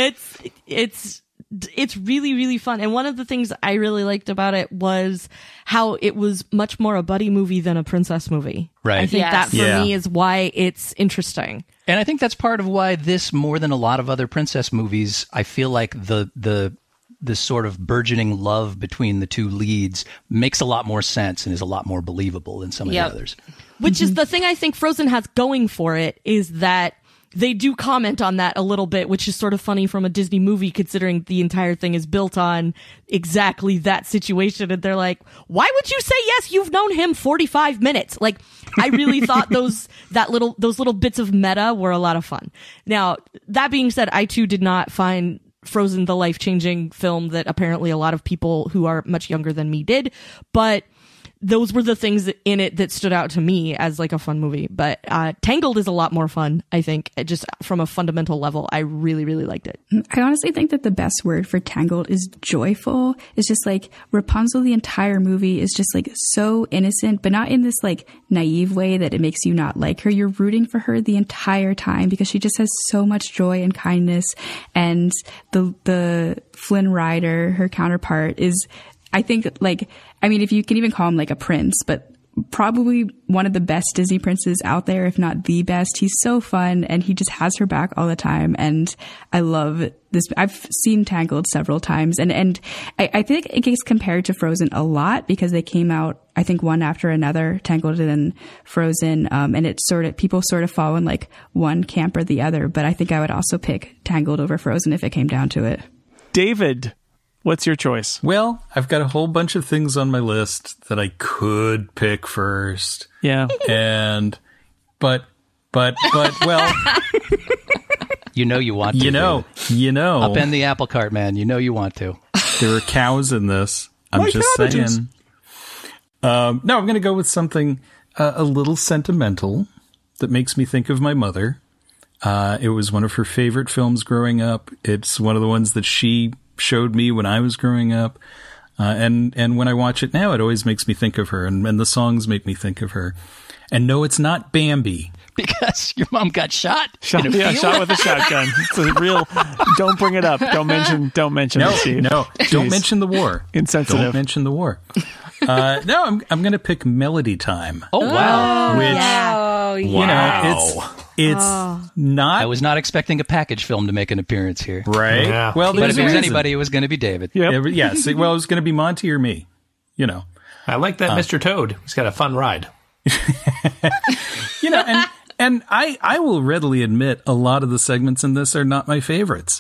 It's really, really fun. And one of the things I really liked about it was how it was much more a buddy movie than a princess movie. Right. I think that for me is why it's interesting. And I think that's part of why this, more than a lot of other princess movies, I feel like the sort of burgeoning love between the two leads makes a lot more sense and is a lot more believable than some of the others. Which is the thing I think Frozen has going for it, is that they do comment on that a little bit, which is sort of funny from a Disney movie, considering the entire thing is built on exactly that situation. And they're like, why would you say yes? You've known him 45 minutes. Like, I really thought those little bits of meta were a lot of fun. Now, that being said, I too did not find Frozen the life-changing film that apparently a lot of people who are much younger than me did, but those were the things in it that stood out to me as like a fun movie. But Tangled is a lot more fun, I think, just from a fundamental level. I really, really liked it. I honestly think that the best word for Tangled is joyful. It's just like Rapunzel, the entire movie is just like so innocent, but not in this like naive way that it makes you not like her. You're rooting for her the entire time because she just has so much joy and kindness. And the Flynn Rider, her counterpart, is, I think, like, I mean, if you can even call him like a prince, but probably one of the best Disney princes out there, if not the best. He's so fun and he just has her back all the time. And I love this. I've seen Tangled several times and I think it gets compared to Frozen a lot because they came out, I think, one after another, Tangled and then Frozen. And it's people sort of fall in like one camp or the other, but I think I would also pick Tangled over Frozen if it came down to it. David, what's your choice? Well, I've got a whole bunch of things on my list that I could pick first. Yeah. But well, you want to. You know. Upend the apple cart, man. You know you want to. There are cows in this. I'm just saying. No, I'm going to go with something a little sentimental that makes me think of my mother. It was one of her favorite films growing up. It's one of the ones that she showed me when I was growing up. And when I watch it now, it always makes me think of her, and the songs make me think of her. And no, it's not Bambi. Because your mom got shot. Shot with a shotgun. It's a real. Don't bring it up. Don't mention. No, it, Steve. No. Don't mention the war. Insensitive. Don't mention the war. No, I'm going to pick Melody Time. Oh wow! Which it's not. I was not expecting a package film to make an appearance here. Right. Yeah. Well, but if it was anybody, it was going to be David. Yep. Yeah. Well, it was going to be Monty or me. I like that Mr. Toad. He's got a fun ride. And I will readily admit a lot of the segments in this are not my favorites.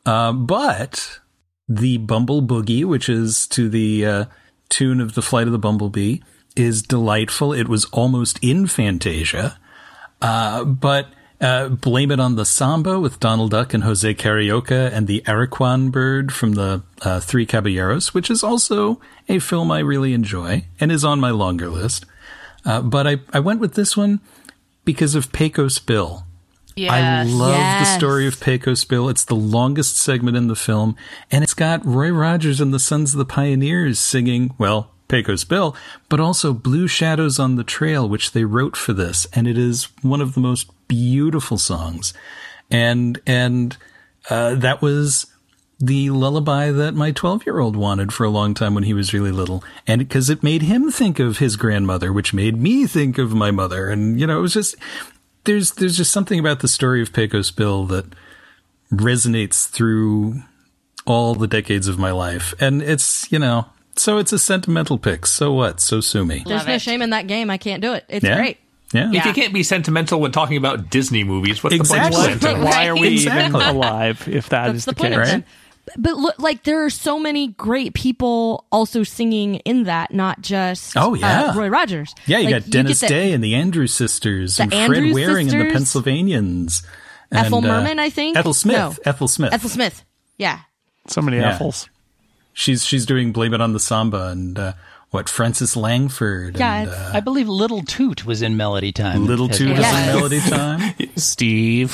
But the Bumble Boogie, which is to the tune of The Flight of the Bumblebee, is delightful. It was almost in Fantasia. But Blame It on the Samba with Donald Duck and Jose Carioca and the Araquan bird from the Three Caballeros, which is also a film I really enjoy and is on my longer list. But I went with this one because of Pecos Bill. Yes. I love the story of Pecos Bill. It's the longest segment in the film, and it's got Roy Rogers and the Sons of the Pioneers singing, well, Pecos Bill, but also Blue Shadows on the Trail, which they wrote for this, and it is one of the most beautiful songs. And that was the lullaby that my 12-year-old wanted for a long time when he was really little. And because it made him think of his grandmother, which made me think of my mother. And, it was just, there's just something about the story of Pecos Bill that resonates through all the decades of my life. And it's, so it's a sentimental pick. So what? So sue me. There's no shame in that game. I can't do it. It's great. Yeah. If you can't be sentimental when talking about Disney movies, what's the point of sentimental? Why are we even alive if that's the case? Right? But look, there are so many great people also singing in that, not just Roy Rogers. Yeah, you got Dennis Day and the Andrews Sisters and Fred Waring and the Pennsylvanians. Ethel Merman, I think. Ethel Smith. No. Ethel Smith. Yeah. So many Ethels. She's doing Blame It on the Samba and Francis Langford. Yeah, and, I believe Little Toot was in Melody Time. Little Toot was in Melody Time. Steve.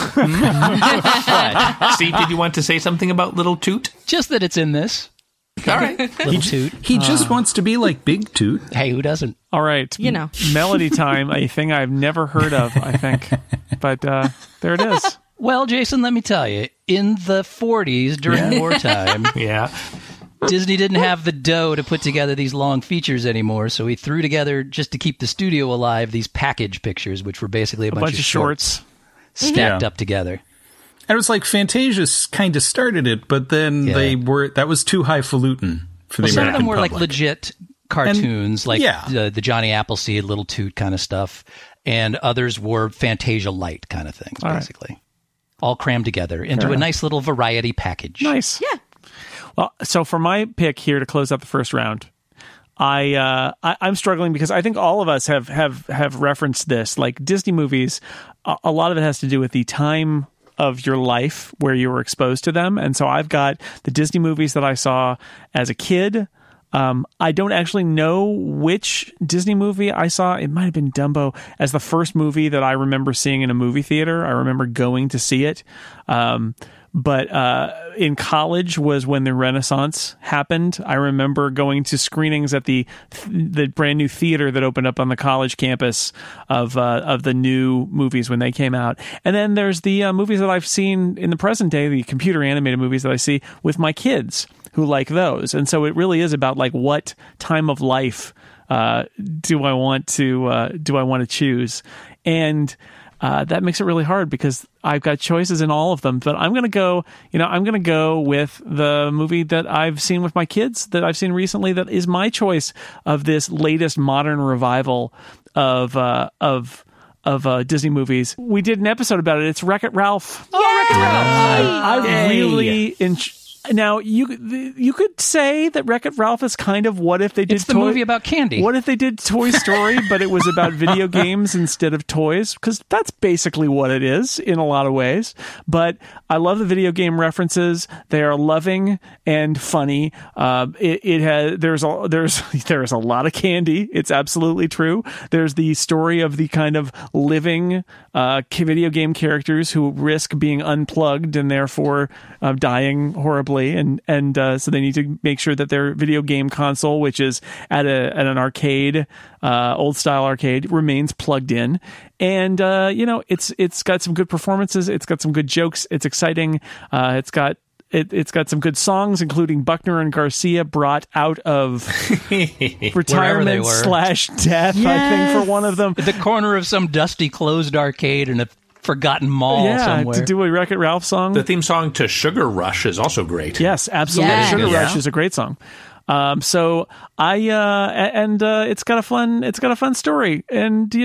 Steve, did you want to say something about Little Toot? Just that it's in this. All right. Little Toot. He just wants to be like Big Toot. Hey, who doesn't? All right. Melody Time, a thing I've never heard of, I think. But there it is. Well, Jason, let me tell you, in the 40s during wartime, Disney didn't have the dough to put together these long features anymore, so he threw together, just to keep the studio alive, these package pictures, which were basically a bunch of shorts stacked up together. And it was like Fantasia kind of started it, but then that was too highfalutin for the American public. Some of them were like legit cartoons, the Johnny Appleseed, Little Toot kind of stuff, and others were Fantasia Light kind of things, basically. All crammed together into a nice little variety package. Nice. Yeah. Well, so for my pick here to close out the first round, I'm struggling because I think all of us have referenced this. Like Disney movies, a lot of it has to do with the time of your life where you were exposed to them. And so I've got the Disney movies that I saw as a kid. I don't actually know which Disney movie I saw. It might have been Dumbo as the first movie that I remember seeing in a movie theater. I remember going to see it. But in college was when the Renaissance happened. I remember going to screenings at the brand new theater that opened up on the college campus of the new movies when they came out. And then there's the movies that I've seen in the present day, the computer animated movies that I see with my kids who like those. And so it really is about like what time of life do I want to choose? And that makes it really hard because I've got choices in all of them. But I'm going to go with the movie that I've seen with my kids, that I've seen recently, that is my choice of this latest modern revival of Disney movies. We did an episode about it. It's Wreck-It Ralph. Oh, Wreck-It I Ralph! really Now, you could say that Wreck-It Ralph is kind of what if they did... It's the movie about candy. What if they did Toy Story, but it was about video games instead of toys? Because that's basically what it is in a lot of ways. But I love the video game references. They are loving and funny. There's a lot of candy. It's absolutely true. There's the story of the kind of living video game characters who risk being unplugged and therefore dying horribly. And so they need to make sure that their video game console, which is at an arcade, old style arcade, remains plugged in. And it's got some good performances. It's got some good jokes. It's exciting. It's got some good songs, including Buckner and Garcia brought out of retirement / death, yes. I think, for one of them. At the corner of some dusty closed arcade in a forgotten mall somewhere. To do a Wreck-It Ralph song. The theme song to Sugar Rush is also great. Yes, absolutely. Yes. Sugar Rush is a great song. So it's got a fun story, and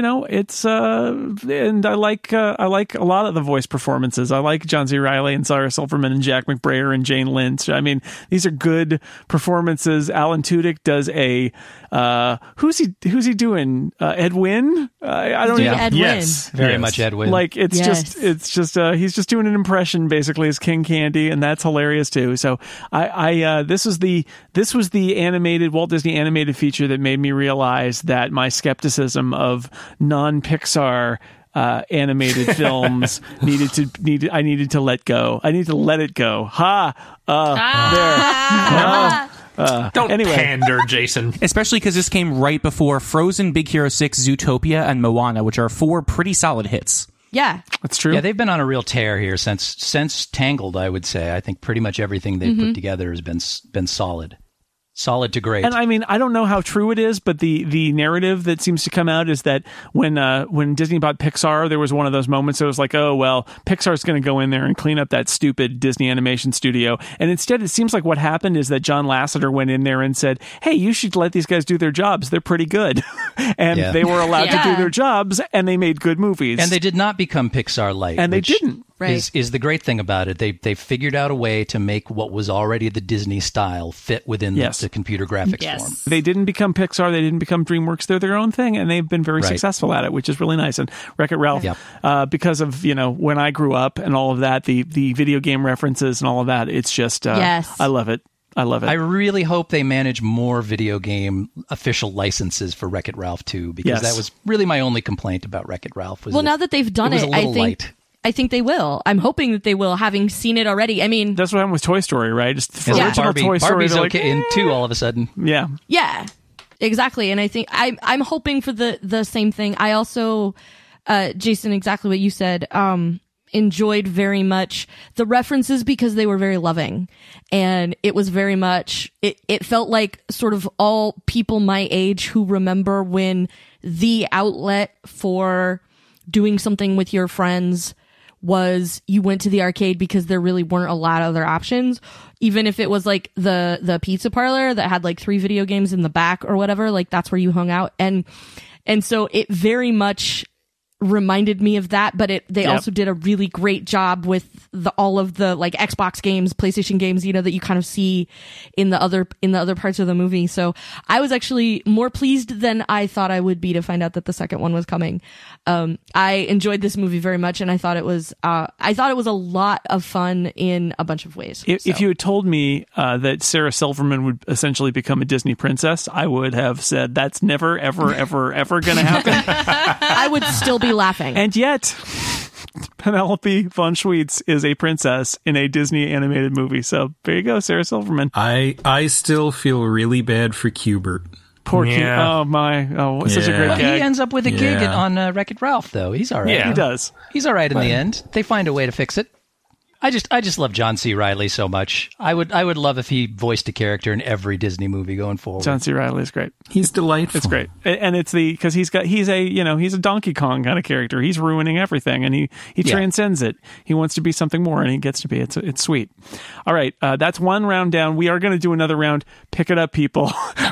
and I like a lot of the voice performances. I like John C. Reilly and Sarah Silverman and Jack McBrayer and Jane Lynch. I mean, these are good performances. Alan Tudyk does a who's he doing? Ed Wynn? I don't even. Ed Wynn. Yes, very much Ed Wynn. Like it's just he's just doing an impression basically as King Candy, and that's hilarious too. So this was the animated Walt Disney animated feature that made me realize that my skepticism of non-Pixar animated films I needed to let go. I need to let it go. There. Don't pander, Jason. Especially because this came right before Frozen, Big Hero 6, Zootopia, and Moana, which are 4 pretty solid hits. Yeah, that's true. Yeah, they've been on a real tear here since Tangled, I would say. I think pretty much everything they've put together has been solid. Solid to great. And I mean, I don't know how true it is, but the narrative that seems to come out is that when Disney bought Pixar, there was one of those moments that was like, oh, well, Pixar's going to go in there and clean up that stupid Disney animation studio. And instead, it seems like what happened is that John Lasseter went in there and said, hey, you should let these guys do their jobs. They're pretty good. And they were allowed to do their jobs, and they made good movies. And they did not become Pixar light. And they didn't. Right. Is the great thing about it. They figured out a way to make what was already the Disney style fit within the computer graphics form. They didn't become Pixar. They didn't become DreamWorks. They're their own thing, and they've been very successful at it, which is really nice. And Wreck-It Ralph, because of when I grew up and all of that, the video game references and all of that, it's just I love it. I love it. I really hope they manage more video game official licenses for Wreck-It Ralph 2, because that was really my only complaint about Wreck-It Ralph. Now that they've done it, I think they will. I'm hoping that they will, having seen it already. I mean, that's what happened with Toy Story, right? Just for original Toy Story, Barbie's okay in 2 all of a sudden. Yeah, exactly. And I think I'm hoping for the same thing. I also, Jason, exactly what you said. Enjoyed very much the references because they were very loving, and it was very much. It felt like sort of all people my age who remember when the outlet for doing something with your friends was you went to the arcade because there really weren't a lot of other options. Even if it was like the pizza parlor that had like 3 video games in the back or whatever, like that's where you hung out. And so it very much reminded me of that, but they also did a really great job with all of the like Xbox games, PlayStation games, that you kind of see in the other parts of the movie. So I was actually more pleased than I thought I would be to find out that the second one was coming. I enjoyed this movie very much, and I thought it was a lot of fun in a bunch of ways. If you had told me that Sarah Silverman would essentially become a Disney princess, I would have said that's never, ever, ever, ever going to happen. I would still be laughing. And yet, Penelope von Schweetz is a princess in a Disney animated movie. So there you go, Sarah Silverman. I still feel really bad for Q*bert. Poor Q. Oh my! Oh, such a great gag. He ends up with a gig on Wreck-It Ralph, though. He's all right. Yeah, he does. He's all right in the end. They find a way to fix it. I just love John C. Reilly so much. I would love if he voiced a character in every Disney movie going forward. John C. Reilly is great. He's delightful. It's great, and it's because he's a Donkey Kong kind of character. He's ruining everything, and he transcends it. He wants to be something more, and he gets to be. It's sweet. All right, that's one round down. We are going to do another round. Pick it up, people.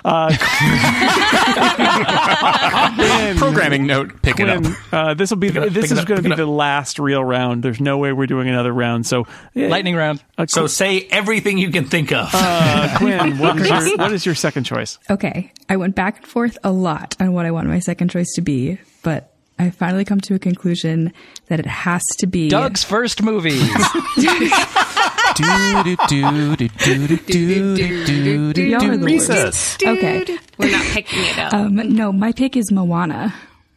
Programming note. Pick it up. This is going to be the last real round. There's no way we're doing another round. So lightning round. So say everything you can think of. Quinn, what is your second choice? Okay. I went back and forth a lot on what I want my second choice to be, but I finally come to a conclusion that it has to be Doug's first movie. Recess. Okay. We're not picking it up. No, my pick is Moana.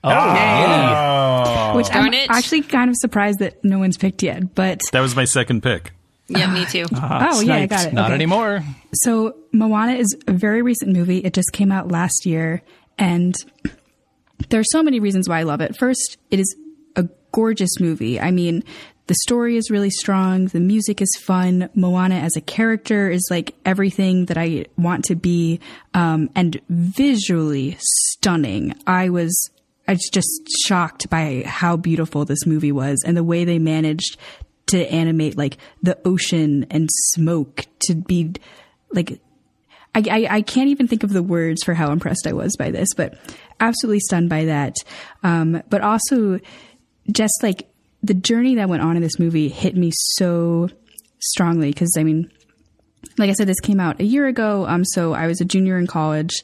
Oh. Which I'm actually kind of surprised that no one's picked yet, but that was my second pick. Yeah, me too. I got it. Not anymore. So Moana is a very recent movie. It just came out last year, and there are so many reasons why I love it. First, it is a gorgeous movie. I mean, the story is really strong. The music is fun. Moana as a character is like everything that I want to be, and visually stunning. I was just shocked by how beautiful this movie was and the way they managed to animate like the ocean and smoke to be like, I can't even think of the words for how impressed I was by this, but absolutely stunned by that. But also just like the journey that went on in this movie hit me so strongly. Cause I mean, like I said, this came out a year ago. So I was a junior in college,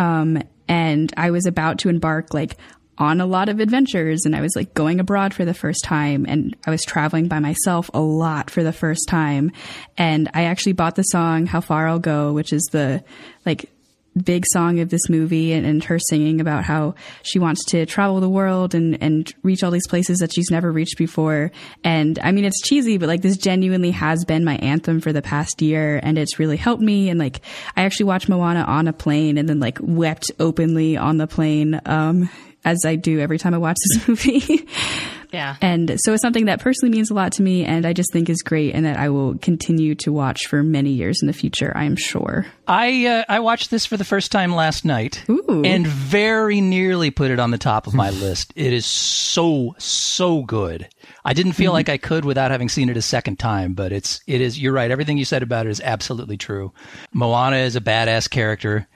and I was about to embark like on a lot of adventures, and I was like going abroad for the first time, and I was traveling by myself a lot for the first time. And I actually bought the song How Far I'll Go, which is the like big song of this movie, and her singing about how she wants to travel the world and reach all these places that she's never reached before. And I mean, it's cheesy, but like this genuinely has been my anthem for the past year, and it's really helped me. And like, I actually watched Moana on a plane and then like wept openly on the plane, as I do every time I watch this movie. Yeah. And so it's something that personally means a lot to me, and I just think is great, and that I will continue to watch for many years in the future, I am sure. I watched this for the first time last night. Ooh. And very nearly put it on the top of my list. It is so good. I didn't feel like I could without having seen it a second time, but it is, you're right. Everything you said about it is absolutely true. Moana is a badass character.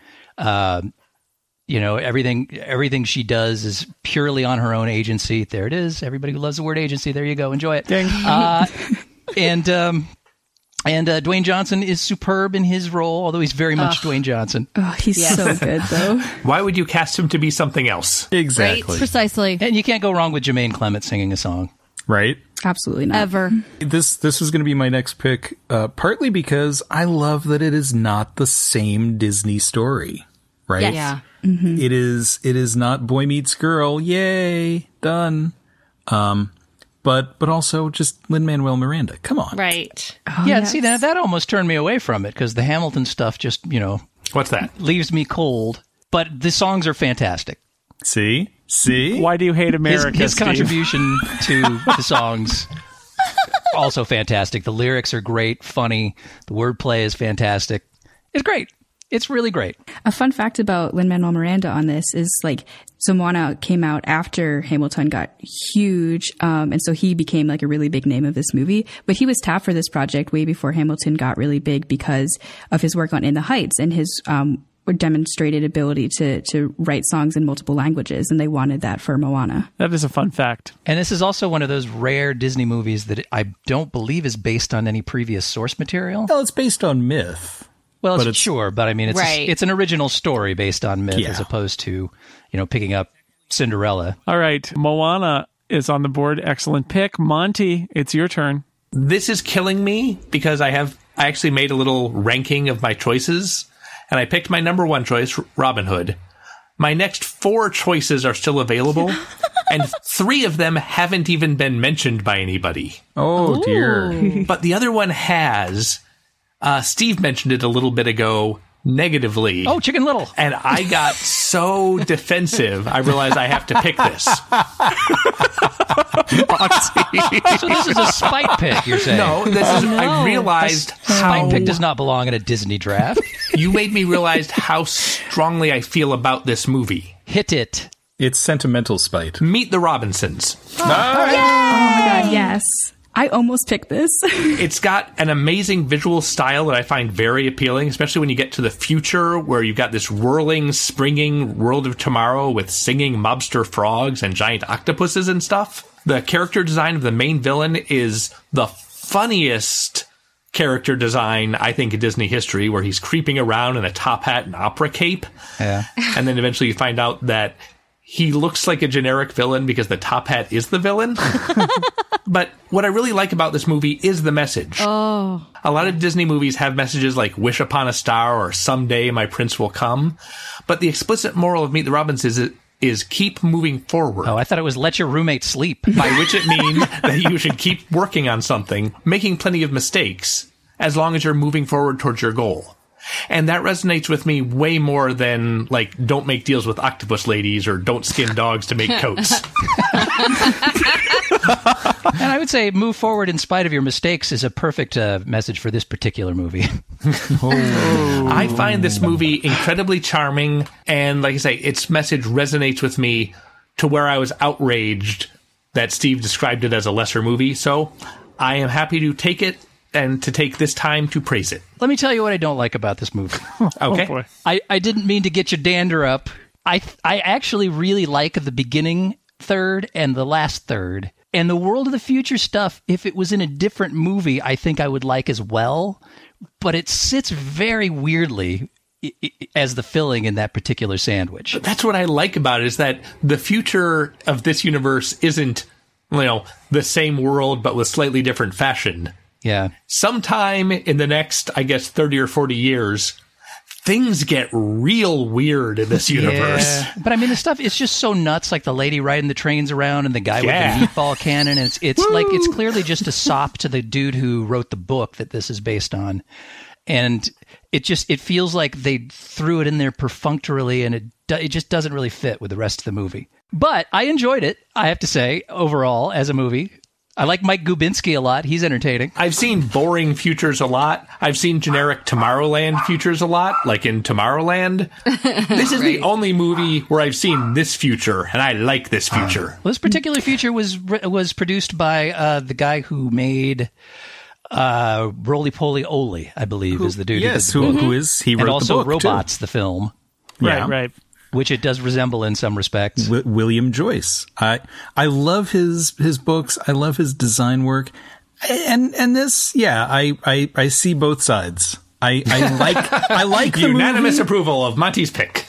You know, everything she does is purely on her own agency. There it is. Everybody who loves the word agency, there you go. Enjoy it. Ding. And Dwayne Johnson is superb in his role, although he's very much Dwayne Johnson. Oh, he's so good, though. Why would you cast him to be something else? Exactly. Right. Precisely. And you can't go wrong with Jermaine Clement singing a song. Right? Absolutely not. Ever. This was going to be my next pick, partly because I love that it is not the same Disney story, right? Yeah. Mm-hmm. It is not boy meets girl. Yay. Done. But also just Lin-Manuel Miranda. Come on. Right. Oh, Yeah, yes. see, that almost turned me away from it, because the Hamilton stuff just, What's that? leaves me cold. But the songs are fantastic. See? Why do you hate America, His Steve? contribution to the songs, also fantastic. The lyrics are great, funny. The wordplay is fantastic. It's great. It's really great. A fun fact about Lin-Manuel Miranda on this is like, so Moana came out after Hamilton got huge, and so he became like a really big name of this movie. But he was tapped for this project way before Hamilton got really big because of his work on In the Heights and his demonstrated ability to write songs in multiple languages, and they wanted that for Moana. That is a fun fact. And this is also one of those rare Disney movies that I don't believe is based on any previous source material. Well, it's based on myth. Well, it's sure, but I mean, it's an original story based on myth, as opposed to, picking up Cinderella. All right. Moana is on the board. Excellent pick. Monty, it's your turn. This is killing me because I actually made a little ranking of my choices, and I picked my number one choice, Robin Hood. My next 4 choices are still available, and 3 of them haven't even been mentioned by anybody. Oh, dear. But the other one has. Steve mentioned it a little bit ago. negatively. Oh, Chicken Little. And I got so defensive, I realized I have to pick this. So this is a spite pick, you're saying? No, I realized how... Spite pick does not belong in a Disney draft. You made me realize how strongly I feel about this movie. Hit it. It's sentimental spite. Meet the Robinsons. Oh my God, yes. I almost picked this. It's got an amazing visual style that I find very appealing, especially when you get to the future where you've got this whirling, springing world of tomorrow with singing mobster frogs and giant octopuses and stuff. The character design of the main villain is the funniest character design, I think, in Disney history, where he's creeping around in a top hat and opera cape. Yeah. And then eventually you find out that he looks like a generic villain because the top hat is the villain. But what I really like about this movie is the message. Oh. A lot of Disney movies have messages like Wish Upon a Star or Someday My Prince Will Come. But the explicit moral of Meet the Robinsons is keep moving forward. Oh, I thought it was let your roommate sleep. By which it means that you should keep working on something, making plenty of mistakes, as long as you're moving forward towards your goal. And that resonates with me way more than, like, don't make deals with octopus ladies or don't skin dogs to make coats. And I would say move forward in spite of your mistakes is a perfect message for this particular movie. I find this movie incredibly charming. And like I say, its message resonates with me to where I was outraged that Steve described it as a lesser movie. So I am happy to take it and to take this time to praise it. Let me tell you what I don't like about this movie. Okay. Oh boy. I didn't mean to get your dander up. I actually really like the beginning third and the last third. And the World of the Future stuff, if it was in a different movie, I think I would like as well. But it sits very weirdly as the filling in that particular sandwich. But that's what I like about it, is that the future of this universe isn't, the same world, but with slightly different fashion. Yeah. Sometime in the next, I guess, 30 or 40 years, things get real weird in this universe. Yeah. But I mean, the stuff, it's just so nuts, like the lady riding the trains around and the guy with the meatball cannon. It's like, it's clearly just a sop to the dude who wrote the book that this is based on. And it feels like they threw it in there perfunctorily, and it just doesn't really fit with the rest of the movie. But I enjoyed it, I have to say, overall, as a movie. I like Mike Gubinski a lot. He's entertaining. I've seen boring futures a lot. I've seen generic Tomorrowland futures a lot, like in Tomorrowland. This is the only movie where I've seen this future, and I like this future. Well, this particular future was produced by the guy who made Roly Poly Oly, I believe, is the dude. Yes, who is he wrote and also the book, Robots, too. the film. Right. Which it does resemble in some respects. William Joyce. I love his books. I love his design work. And this, I see both sides. I like the unanimous approval of Monty's pick.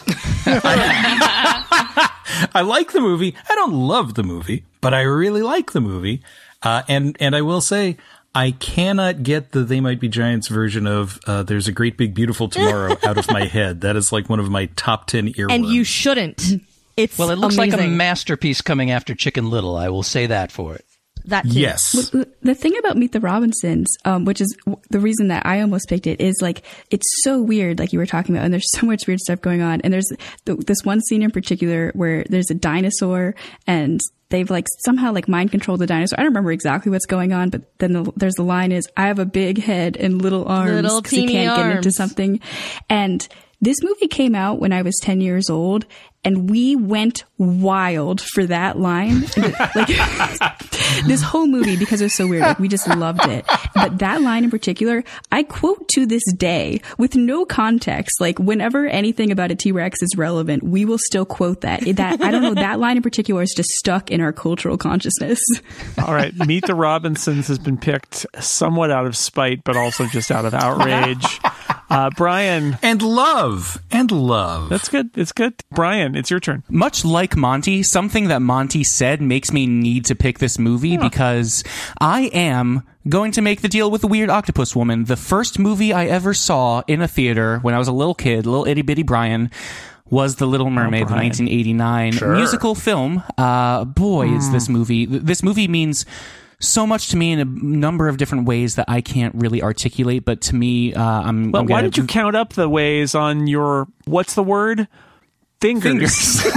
I like the movie. I don't love the movie, but I really like the movie. And I will say, I cannot get the They Might Be Giants version of There's a Great Big Beautiful Tomorrow out of my head. That is like one of my top 10 earworms. And you shouldn't. It looks amazing. like a masterpiece coming after Chicken Little. I will say that for it. That too. Yes. The thing about Meet the Robinsons, which is the reason that I almost picked it, is like, it's so weird, like you were talking about, and there's so much weird stuff going on. And there's this one scene in particular where there's a dinosaur and they've like somehow like mind controlled the dinosaur. I don't remember exactly what's going on, but then there's the line is, I have a big head and little arms because he can't get into something. And this movie came out when I was 10 years old, and we went wild for that line. Like, this whole movie, because it was so weird, like, we just loved it. But that line in particular, I quote to this day with no context. Like, whenever anything about a T-Rex is relevant, we will still quote that. I don't know, that line in particular is just stuck in our cultural consciousness. All right. Meet the Robinsons has been picked somewhat out of spite, but also just out of outrage. Brian. And love. That's good. It's good. Brian, it's your turn. Much like Monty, something that Monty said makes me need to pick this movie because I am going to make the deal with the Weird Octopus Woman. The first movie I ever saw in a theater when I was a little kid, little itty bitty Brian, was The Little Mermaid, the 1989 musical film. Boy, is this movie means so much to me in a number of different ways that I can't really articulate. But to me, why did you count up the ways on your, what's the word? Fingers.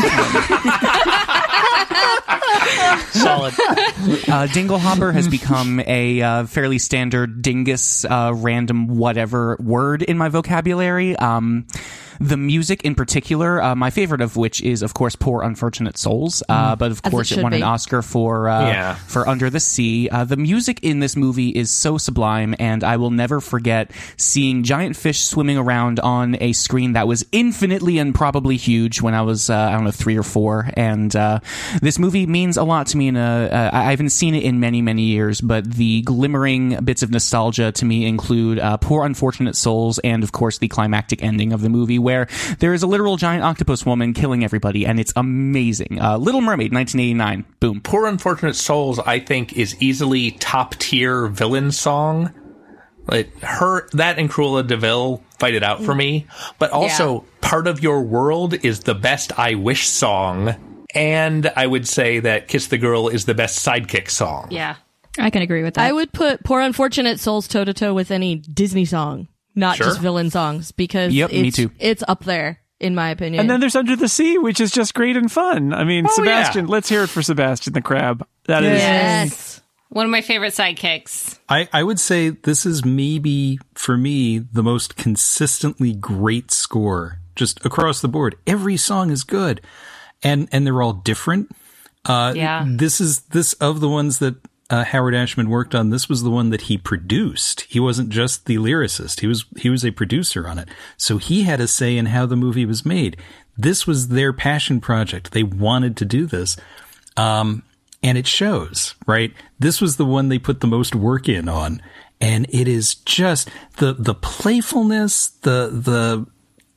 Solid. Dinglehopper has become a fairly standard dingus, random whatever word in my vocabulary. The music in particular, my favorite of which is, of course, Poor Unfortunate Souls. But of course, it won an Oscar for Under the Sea. The music in this movie is so sublime, and I will never forget seeing giant fish swimming around on a screen that was infinitely and probably huge when I was, 3 or 4. And this movie means a lot to me. I haven't seen it in many, many years, but the glimmering bits of nostalgia to me include Poor Unfortunate Souls and, of course, the climactic ending of the movie, where there is a literal giant octopus woman killing everybody, and it's amazing. Little Mermaid, 1989. Boom. Poor Unfortunate Souls, I think, is easily top-tier villain song. Like, that and Cruella de Vil fight it out for me. But also, Part of Your World is the best I Wish song. And I would say that Kiss the Girl is the best sidekick song. Yeah. I can agree with that. I would put Poor Unfortunate Souls toe-to-toe with any Disney song. Not just villain songs, because me too. It's up there, in my opinion. And then there's Under the Sea, which is just great and fun. I mean, Sebastian, let's hear it for Sebastian the Crab. That is one of my favorite sidekicks. I would say this is maybe, for me, the most consistently great score, just across the board. Every song is good, and they're all different. This of the ones that Howard Ashman worked on, this was the one that he produced. He wasn't just the lyricist. He was a producer on it. So he had a say in how the movie was made. This was their passion project. They wanted to do this. And it shows, right? This was the one they put the most work in on. And it is just the playfulness, the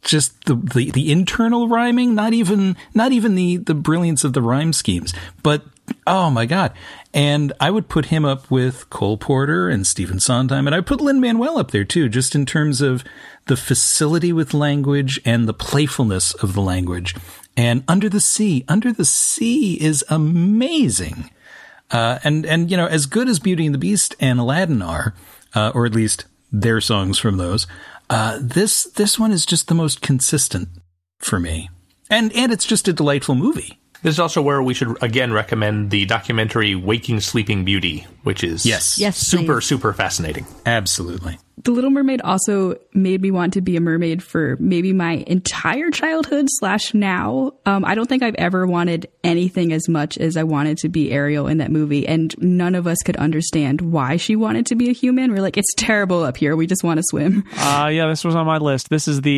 internal rhyming, not even the brilliance of the rhyme schemes, but oh my God. And I would put him up with Cole Porter and Stephen Sondheim, and I put Lin-Manuel up there too, just in terms of the facility with language and the playfulness of the language. And Under the Sea is amazing. And as good as Beauty and the Beast and Aladdin are, or at least their songs from those, this one is just the most consistent for me. And it's just a delightful movie. This is also where we should, again, recommend the documentary Waking Sleeping Beauty, which is super fascinating. Absolutely. The Little Mermaid also made me want to be a mermaid for maybe my entire childhood / now. I don't think I've ever wanted anything as much as I wanted to be Ariel in that movie. And none of us could understand why she wanted to be a human. We're like, it's terrible up here. We just want to swim. This was on my list. This is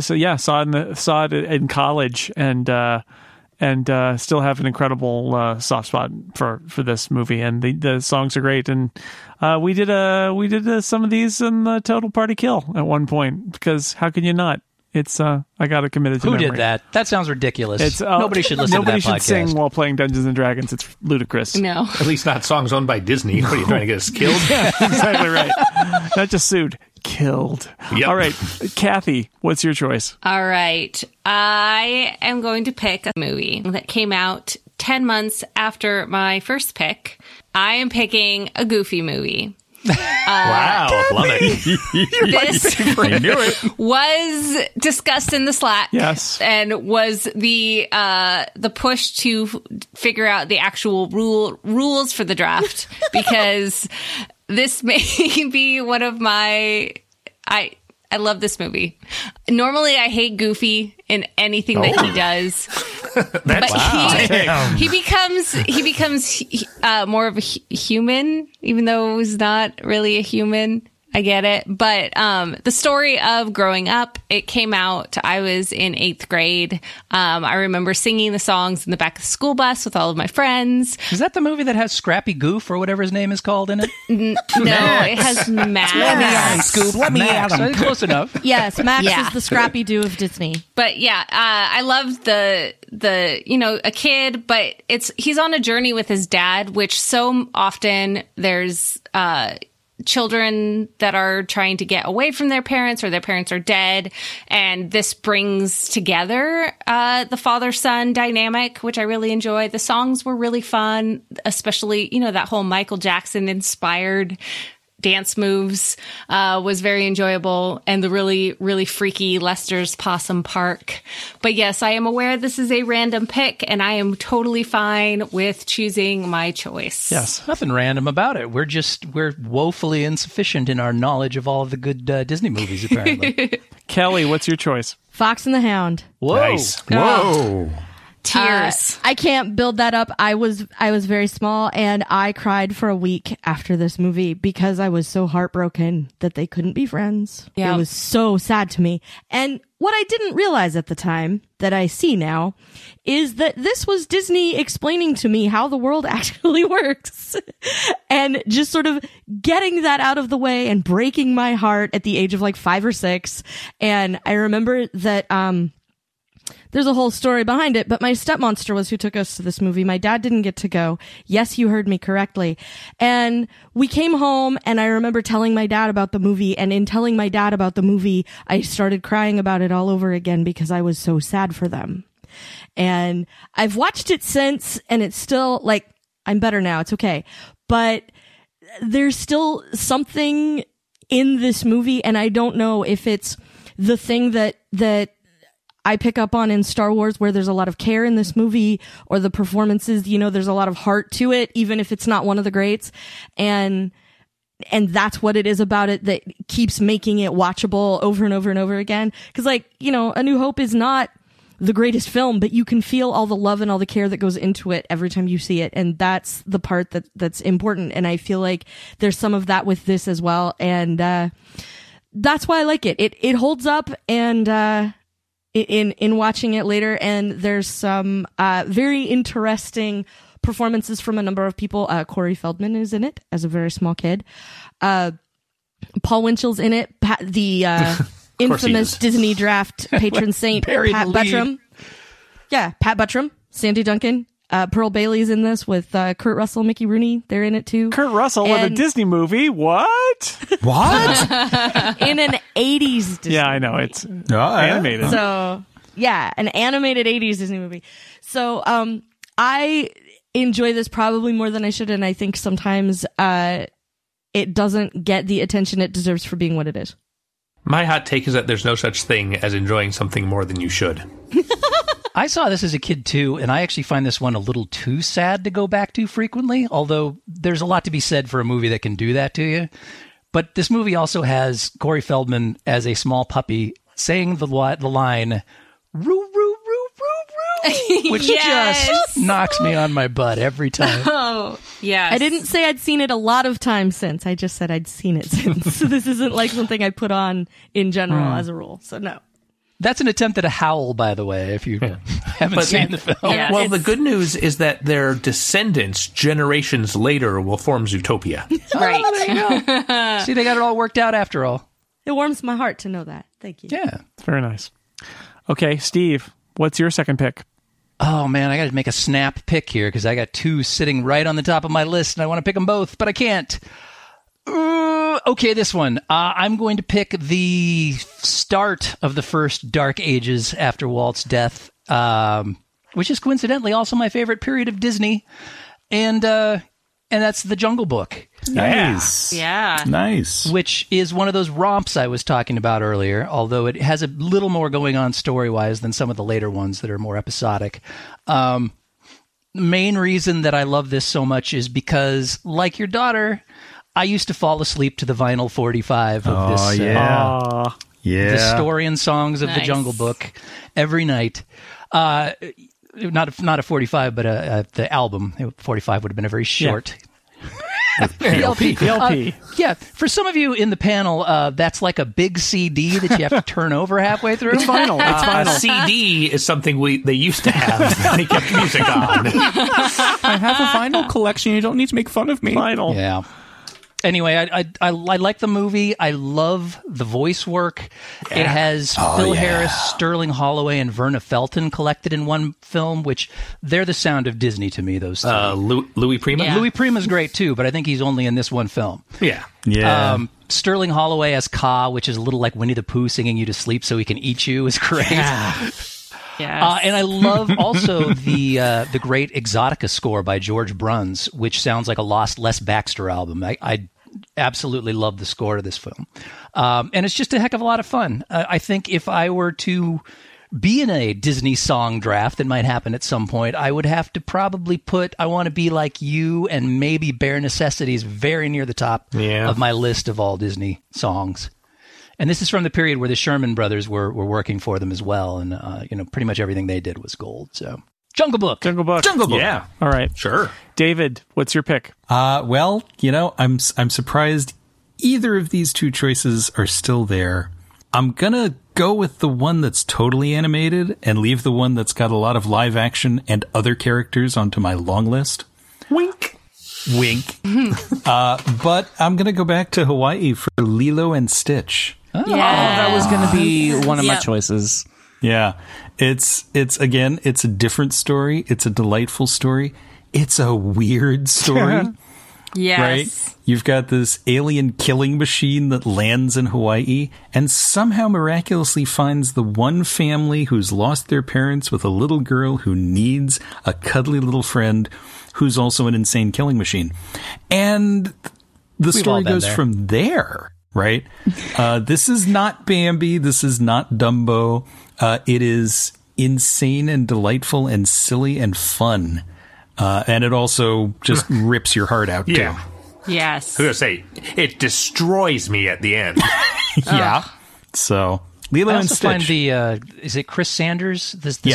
saw it in college and still have an incredible soft spot for this movie, and the songs are great. And we did some of these in the Total Party Kill at one point, because how can you not? It's I got it committed to memory. Who did that? That sounds ridiculous. Nobody should listen to that podcast. Nobody should sing while playing Dungeons and Dragons. It's ludicrous. No, at least not songs owned by Disney. What are you trying to get us killed? Yeah, exactly right. Not just sued. Killed. Yep. All right, Kathy, what's your choice? All right, I am going to pick a movie that came out 10 months after my first pick. I am picking a Goofy movie. Wow, love it. This knew it. Was discussed in the Slack. Yes. And was the push to figure out the actual rules for the draft, because this may be one of my... I love this movie. Normally, I hate Goofy in anything that he does. But he becomes more of a human, even though he's not really a human. I get it. But the story of growing up, it came out, I was in 8th grade. I remember singing the songs in the back of the school bus with all of my friends. Is that the movie that has Scrappy Goof or whatever his name is called in it? No, it has Max. Let me at him, Scoob. Let me at him. Close enough. Yes, Max is the Scrappy Doo of Disney. But yeah, I love the a kid, but he's on a journey with his dad, which so often there's children that are trying to get away from their parents or their parents are dead. And this brings together the father-son dynamic, which I really enjoy. The songs were really fun, especially, that whole Michael Jackson inspired dance moves was very enjoyable, and the really, really freaky Lester's Possum Park. But yes, I am aware this is a random pick, and I am totally fine with choosing my choice. Yes, nothing random about it. We're woefully insufficient in our knowledge of all of the good Disney movies, apparently. Kelly, what's your choice? Fox and the Hound. Whoa. Nice. Whoa. Tears. I can't build that up. I was very small, and I cried for a week after this movie because I was so heartbroken that they couldn't be friends. Yeah. It was so sad to me. And what I didn't realize at the time that I see now is that this was Disney explaining to me how the world actually works and just sort of getting that out of the way and breaking my heart at the age of like 5 or 6. And I remember that, there's a whole story behind it, but my stepmonster was who took us to this movie. My dad didn't get to go. Yes, you heard me correctly. And we came home, and I remember telling my dad about the movie, and in telling my dad about the movie, I started crying about it all over again because I was so sad for them. And I've watched it since, and it's still, like, I'm better now. It's okay. But there's still something in this movie, and I don't know if it's the thing that I pick up on in Star Wars, where there's a lot of care in this movie, or the performances, there's a lot of heart to it, even if it's not one of the greats. And that's what it is about it that keeps making it watchable over and over and over again. Cause A New Hope is not the greatest film, but you can feel all the love and all the care that goes into it every time you see it. And that's the part that's important. And I feel like there's some of that with this as well. And, that's why I like it. It holds up, and, in watching it later, and there's some very interesting performances from a number of people. Corey Feldman is in it as a very small kid. Paul Winchell's in it. The infamous Disney Draft patron saint, Pat Buttram. Yeah, Pat Buttram, Sandy Duncan. Pearl Bailey's in this with Kurt Russell, Mickey Rooney. They're in it too. Kurt Russell in a Disney movie? What? In an 80s Disney I know. movie. It's animated. So, yeah, an animated 80s Disney movie. So, I enjoy this probably more than I should, and I think sometimes it doesn't get the attention it deserves for being what it is. My hot take is that there's no such thing as enjoying something more than you should. I saw this as a kid, too, and I actually find this one a little too sad to go back to frequently, although there's a lot to be said for a movie that can do that to you. But this movie also has Corey Feldman as a small puppy saying the line, "Roo, roo, roo, roo, roo," which just knocks me on my butt every time. Oh, yes. I didn't say I'd seen it a lot of times since. I just said I'd seen it since. So this isn't like something I put on in general as a rule. So no. That's an attempt at a howl, by the way, if you haven't seen the film. Yeah, well, the good news is that their descendants, generations later, will form Zootopia. Right. There you go. See, they got it all worked out after all. It warms my heart to know that. Thank you. Yeah. It's very nice. Okay, Steve, what's your second pick? Oh, man, I got to make a snap pick here because I got 2 sitting right on the top of my list, and I want to pick them both, but I can't. Okay, this one. I'm going to pick the start of the first Dark Ages after Walt's death, which is coincidentally also my favorite period of Disney, and that's The Jungle Book. Nice. Yeah. Nice. Which is one of those romps I was talking about earlier, although it has a little more going on story-wise than some of the later ones that are more episodic. The main reason that I love this so much is because, like your daughter, I used to fall asleep to the vinyl 45 of this. The story and songs of The Jungle Book every night. Not a 45, but the album. 45 would have been a very short. PLP. Yeah, for some of you in the panel, that's like a big CD that you have to turn over halfway through. It's vinyl. It's vinyl. A CD is something they used to have. They kept music on. I have a vinyl collection. You don't need to make fun of me. Vinyl. Yeah. Anyway, I like the movie. I love the voice work. Yeah. It has Phil Harris, Sterling Holloway, and Verna Felton collected in one film, which they're the sound of Disney to me, those two. Louis Prima? Yeah. Louis Prima's great, too, but I think he's only in this one film. Yeah. Yeah. Sterling Holloway as Ka, which is a little like Winnie the Pooh singing you to sleep so he can eat you, is great. Yeah. Yes. And I love also the great Exotica score by George Bruns, which sounds like a lost Les Baxter album. I absolutely love the score to this film. And it's just a heck of a lot of fun. I think if I were to be in a Disney song draft that might happen at some point, I would have to probably put I Want to Be Like You and maybe Bare Necessities very near the top of my list of all Disney songs. And this is from the period where the Sherman Brothers were working for them as well. And, pretty much everything they did was gold. So Jungle Book. Jungle Book. Yeah. All right. Sure. David, what's your pick? Well, I'm surprised either of these two choices are still there. I'm going to go with the one that's totally animated and leave the one that's got a lot of live action and other characters onto my long list. Wink. Wink. But I'm going to go back to Hawaii for Lilo and Stitch. Oh, that was going to be one of my choices. Yeah. It's a different story. It's a delightful story. It's a weird story. Yes. Right? You've got this alien killing machine that lands in Hawaii and somehow miraculously finds the one family who's lost their parents with a little girl who needs a cuddly little friend who's also an insane killing machine. And the story goes from there. Right? This is not Bambi. This is not Dumbo. It is insane and delightful and silly and fun. And it also just rips your heart out, too. Yes. I was going to say, it destroys me at the end. Yeah. So, Lilo and Stitch. I also find is it Chris Sanders?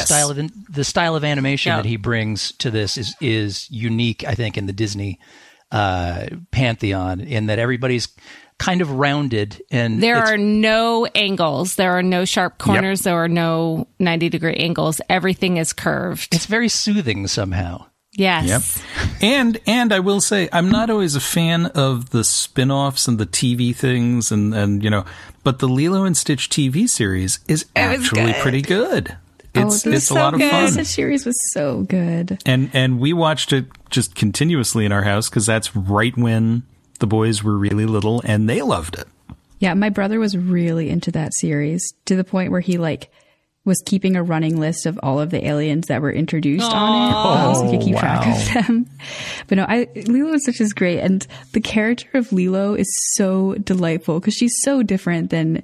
The style of animation that he brings to this is unique, I think, in the Disney pantheon, in that everybody's kind of rounded, and there are no angles, there are no sharp corners, there are no 90-degree angles. Everything is curved. It's very soothing somehow. Yes. Yep. And I will say, I'm not always a fan of the spin-offs and the TV things and but the Lilo and Stitch TV series is actually pretty good. It's a lot of fun. The series was so good. And we watched it just continuously in our house because that's right when the boys were really little and they loved it. Yeah, my brother was really into that series to the point where he was keeping a running list of all of the aliens that were introduced on it, so he could keep track of them. But no, Lilo and Stitch is great, and the character of Lilo is so delightful because she's so different than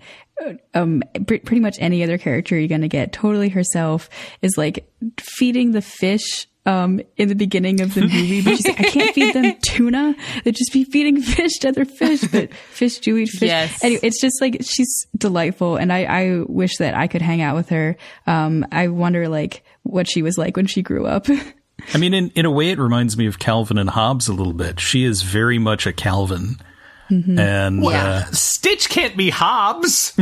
pretty much any other character you're gonna get. Totally herself, is like feeding the fish in the beginning of the movie, but she's like, I can't feed them tuna. They'd just be feeding fish to other fish, but fish do eat fish. Yes. Anyway, it's just like, she's delightful. And I wish that I could hang out with her. I wonder what she was like when she grew up. I mean, in a way, it reminds me of Calvin and Hobbes a little bit. She is very much a Calvin. Mm-hmm. And Stitch can't be Hobbes.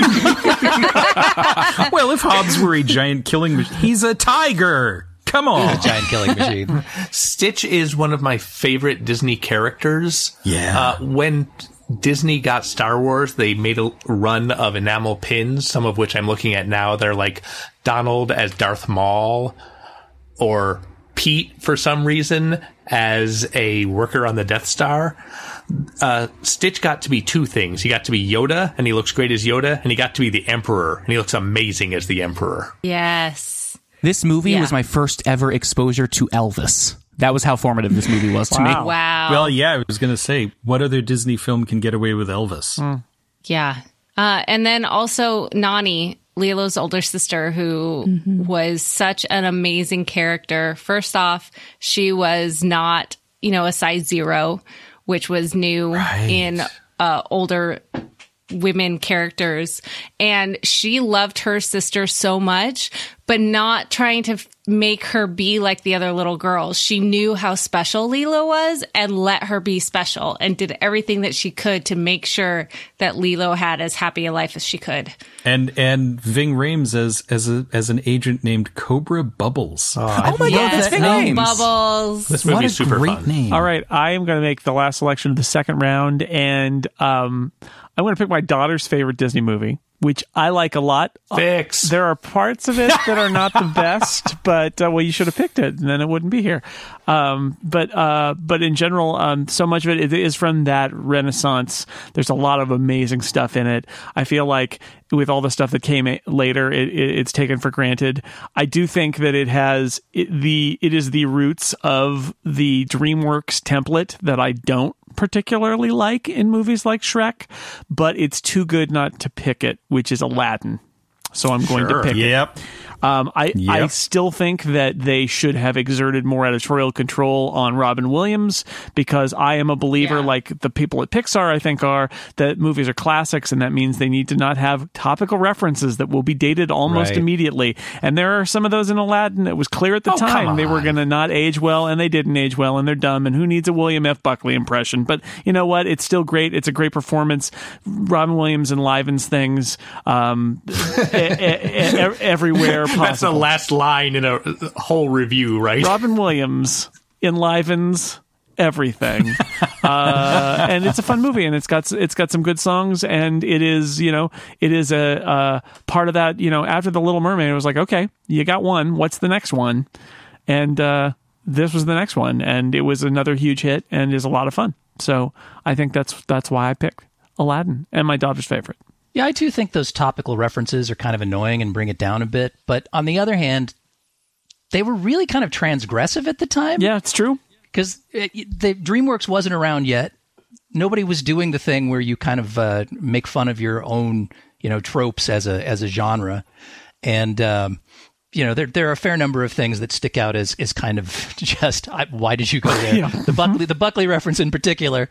Well, if Hobbes were a giant killing machine, he's a tiger. Come on. A giant killing machine. Stitch is one of my favorite Disney characters. Yeah. When Disney got Star Wars, they made a run of enamel pins, some of which I'm looking at now. They're like Donald as Darth Maul, or Pete, for some reason, as a worker on the Death Star. Stitch got to be two things. He got to be Yoda, and he looks great as Yoda, and he got to be the Emperor, and he looks amazing as the Emperor. Yes. This movie was my first ever exposure to Elvis. That was how formative this movie was to me. Wow. Well, yeah, I was going to say, what other Disney film can get away with Elvis? Yeah. And then also Nani, Lilo's older sister, who was such an amazing character. First off, she was not, a size 0, which was new in older women characters. And she loved her sister so much, but not trying to make her be like the other little girls. She knew how special Lilo was and let her be special and did everything that she could to make sure that Lilo had as happy a life as she could. And Ving Rhames as an agent named Cobra Bubbles. Oh my God, that's Ving Rhames. Bubbles. This movie is super great fun. Name. All right, I am going to make the last selection of the second round, and I'm going to pick my daughter's favorite Disney movie, which I like a lot. Fix. There are parts of it that are not the best, but you should have picked it, and then it wouldn't be here. But in general, so much of it is from that Renaissance. There's a lot of amazing stuff in it. I feel like with all the stuff that came later, it's taken for granted. I do think that it is the roots of the DreamWorks template that I don't particularly like in movies like Shrek, but it's too good not to pick it, which is Aladdin. So I'm going to pick it. I still think that they should have exerted more editorial control on Robin Williams, because I am a believer, like the people at Pixar, I think, are, that movies are classics, and that means they need to not have topical references that will be dated almost immediately. And there are some of those in Aladdin. It was clear at the time they were going to not age well, and they didn't age well, and they're dumb, and who needs a William F. Buckley impression? But you know what? It's still great. It's a great performance. Robin Williams enlivens things everywhere possible. That's the last line in a whole review, right? Robin Williams enlivens everything, and it's a fun movie, and it's got some good songs, and it is a part of that. After The Little Mermaid, it was like, okay, you got one. What's the next one? And this was the next one, and it was another huge hit, and is a lot of fun. So I think that's why I picked Aladdin, and my daughter's favorite. Yeah, I too think those topical references are kind of annoying and bring it down a bit. But on the other hand, they were really kind of transgressive at the time. Yeah, it's true. Because DreamWorks wasn't around yet. Nobody was doing the thing where you kind of make fun of your own, tropes as a genre. And, there are a fair number of things that stick out as kind of just, why did you go there? The Buckley reference in particular.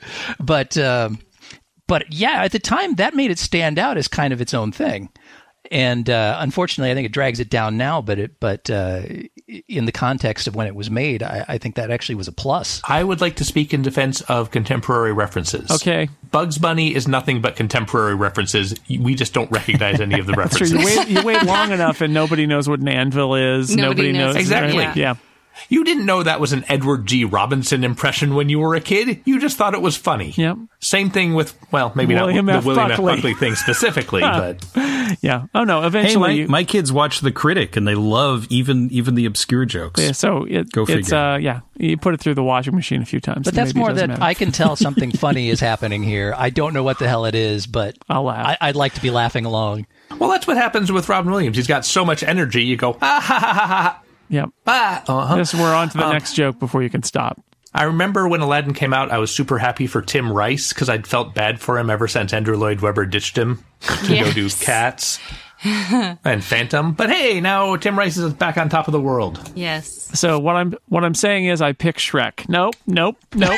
But yeah, at the time, that made it stand out as kind of its own thing. And unfortunately, I think it drags it down now. But in the context of when it was made, I think that actually was a plus. I would like to speak in defense of contemporary references. Okay. Bugs Bunny is nothing but contemporary references. We just don't recognize any of the references. That's true. You wait long enough and nobody knows what an anvil is. Nobody knows. Exactly. Right? Yeah. You didn't know that was an Edward G. Robinson impression when you were a kid. You just thought it was funny. Yep. Same thing with, maybe William not F. the William F. Buckley. Buckley thing specifically, but... Yeah. Oh, no, eventually... Hey, my kids watch The Critic, and they love even the obscure jokes. Yeah, so Go figure. You put it through the washing machine a few times. But that's more that matter. I can tell something funny is happening here. I don't know what the hell it is, but I'll laugh. I'd like to be laughing along. Well, that's what happens with Robin Williams. He's got so much energy, you go, ah, ha, ha, ha, ha. Yep. We're on to the next joke before you can stop. I remember when Aladdin came out, I was super happy for Tim Rice because I'd felt bad for him ever since Andrew Lloyd Webber ditched him to go do Cats and Phantom. But hey, now Tim Rice is back on top of the world. Yes. So what I'm saying is I pick Shrek. Nope. No.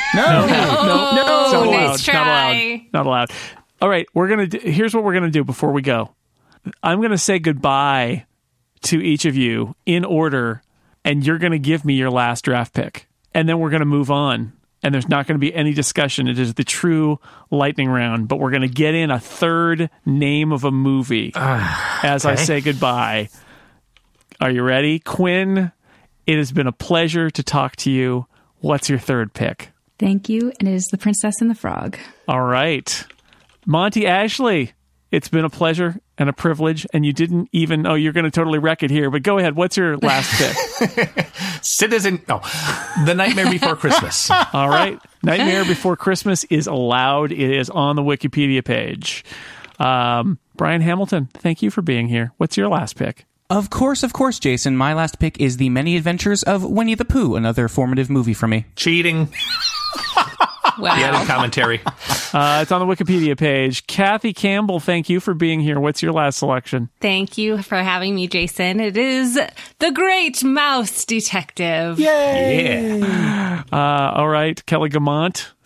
Nice try. Not allowed. All right, here's what we're gonna do before we go. I'm gonna say goodbye to each of you in order, and you're going to give me your last draft pick. And then we're going to move on. And there's not going to be any discussion. It is the true lightning round. But we're going to get in a third name of a movie as I say goodbye. Are you ready? Quinn, it has been a pleasure to talk to you. What's your third pick? Thank you. And it is The Princess and the Frog. All right. Monty Ashley, it's been a pleasure and a privilege, and you didn't even... Oh, you're going to totally wreck it here, but go ahead. What's your last pick? The Nightmare Before Christmas. All right. Nightmare Before Christmas is allowed. It is on the Wikipedia page. Brian Hamilton, thank you for being here. What's your last pick? Of course, Jason. My last pick is The Many Adventures of Winnie the Pooh, another formative movie for me. Cheating. Wow. The added commentary. It's on the Wikipedia page. Kathy Campbell, thank you for being here. What's your last selection? Thank you for having me, Jason. It is The Great Mouse Detective. Yay! All right. Kelly Gamont,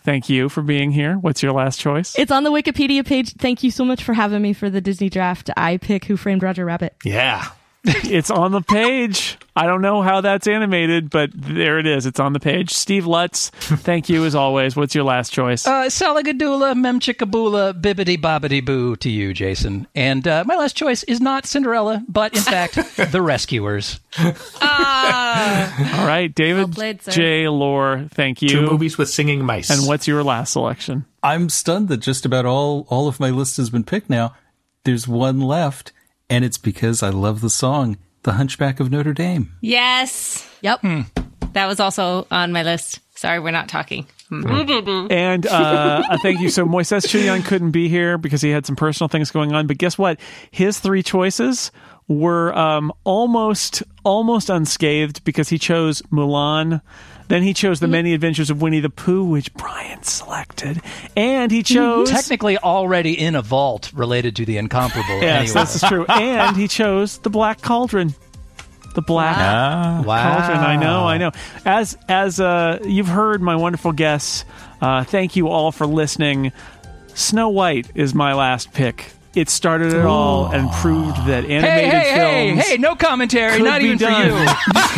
thank you for being here. What's your last choice? It's on the Wikipedia page. Thank you so much for having me for the Disney Draft. I pick Who Framed Roger Rabbit. Yeah. It's on the page. I don't know how that's animated, but there it is. It's on the page. Steve Lutz, thank you as always. What's your last choice? Salagadoola, Memchickaboola, Bibbidi Bobbidi Boo to you, Jason. And my last choice is not Cinderella, but in fact, The Rescuers. All right, David J. Lohr, thank you. 2 movies with singing mice. And what's your last selection? I'm stunned that just about all of my list has been picked now. There's one left. And it's because I love the song, The Hunchback of Notre Dame. Yes. Yep. That was also on my list. Sorry, we're not talking. And thank you. So Moises Chilian couldn't be here because he had some personal things going on. But guess what? His 3 choices were almost unscathed because he chose Mulan. Then he chose The Many Adventures of Winnie the Pooh, which Brian selected. And he chose... Technically already in a vault related to The Incomparable. Yes, anyway. this is true. And he chose The Black Cauldron. The Black Cauldron. I know. As you've heard my wonderful guests, thank you all for listening. Snow White is my last pick. It started it all and proved that animated films... Hey, no commentary, not even for you.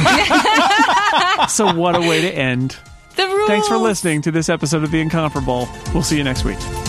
So what a way to end. The rules. Thanks for listening to this episode of The Incomparable. We'll see you next week.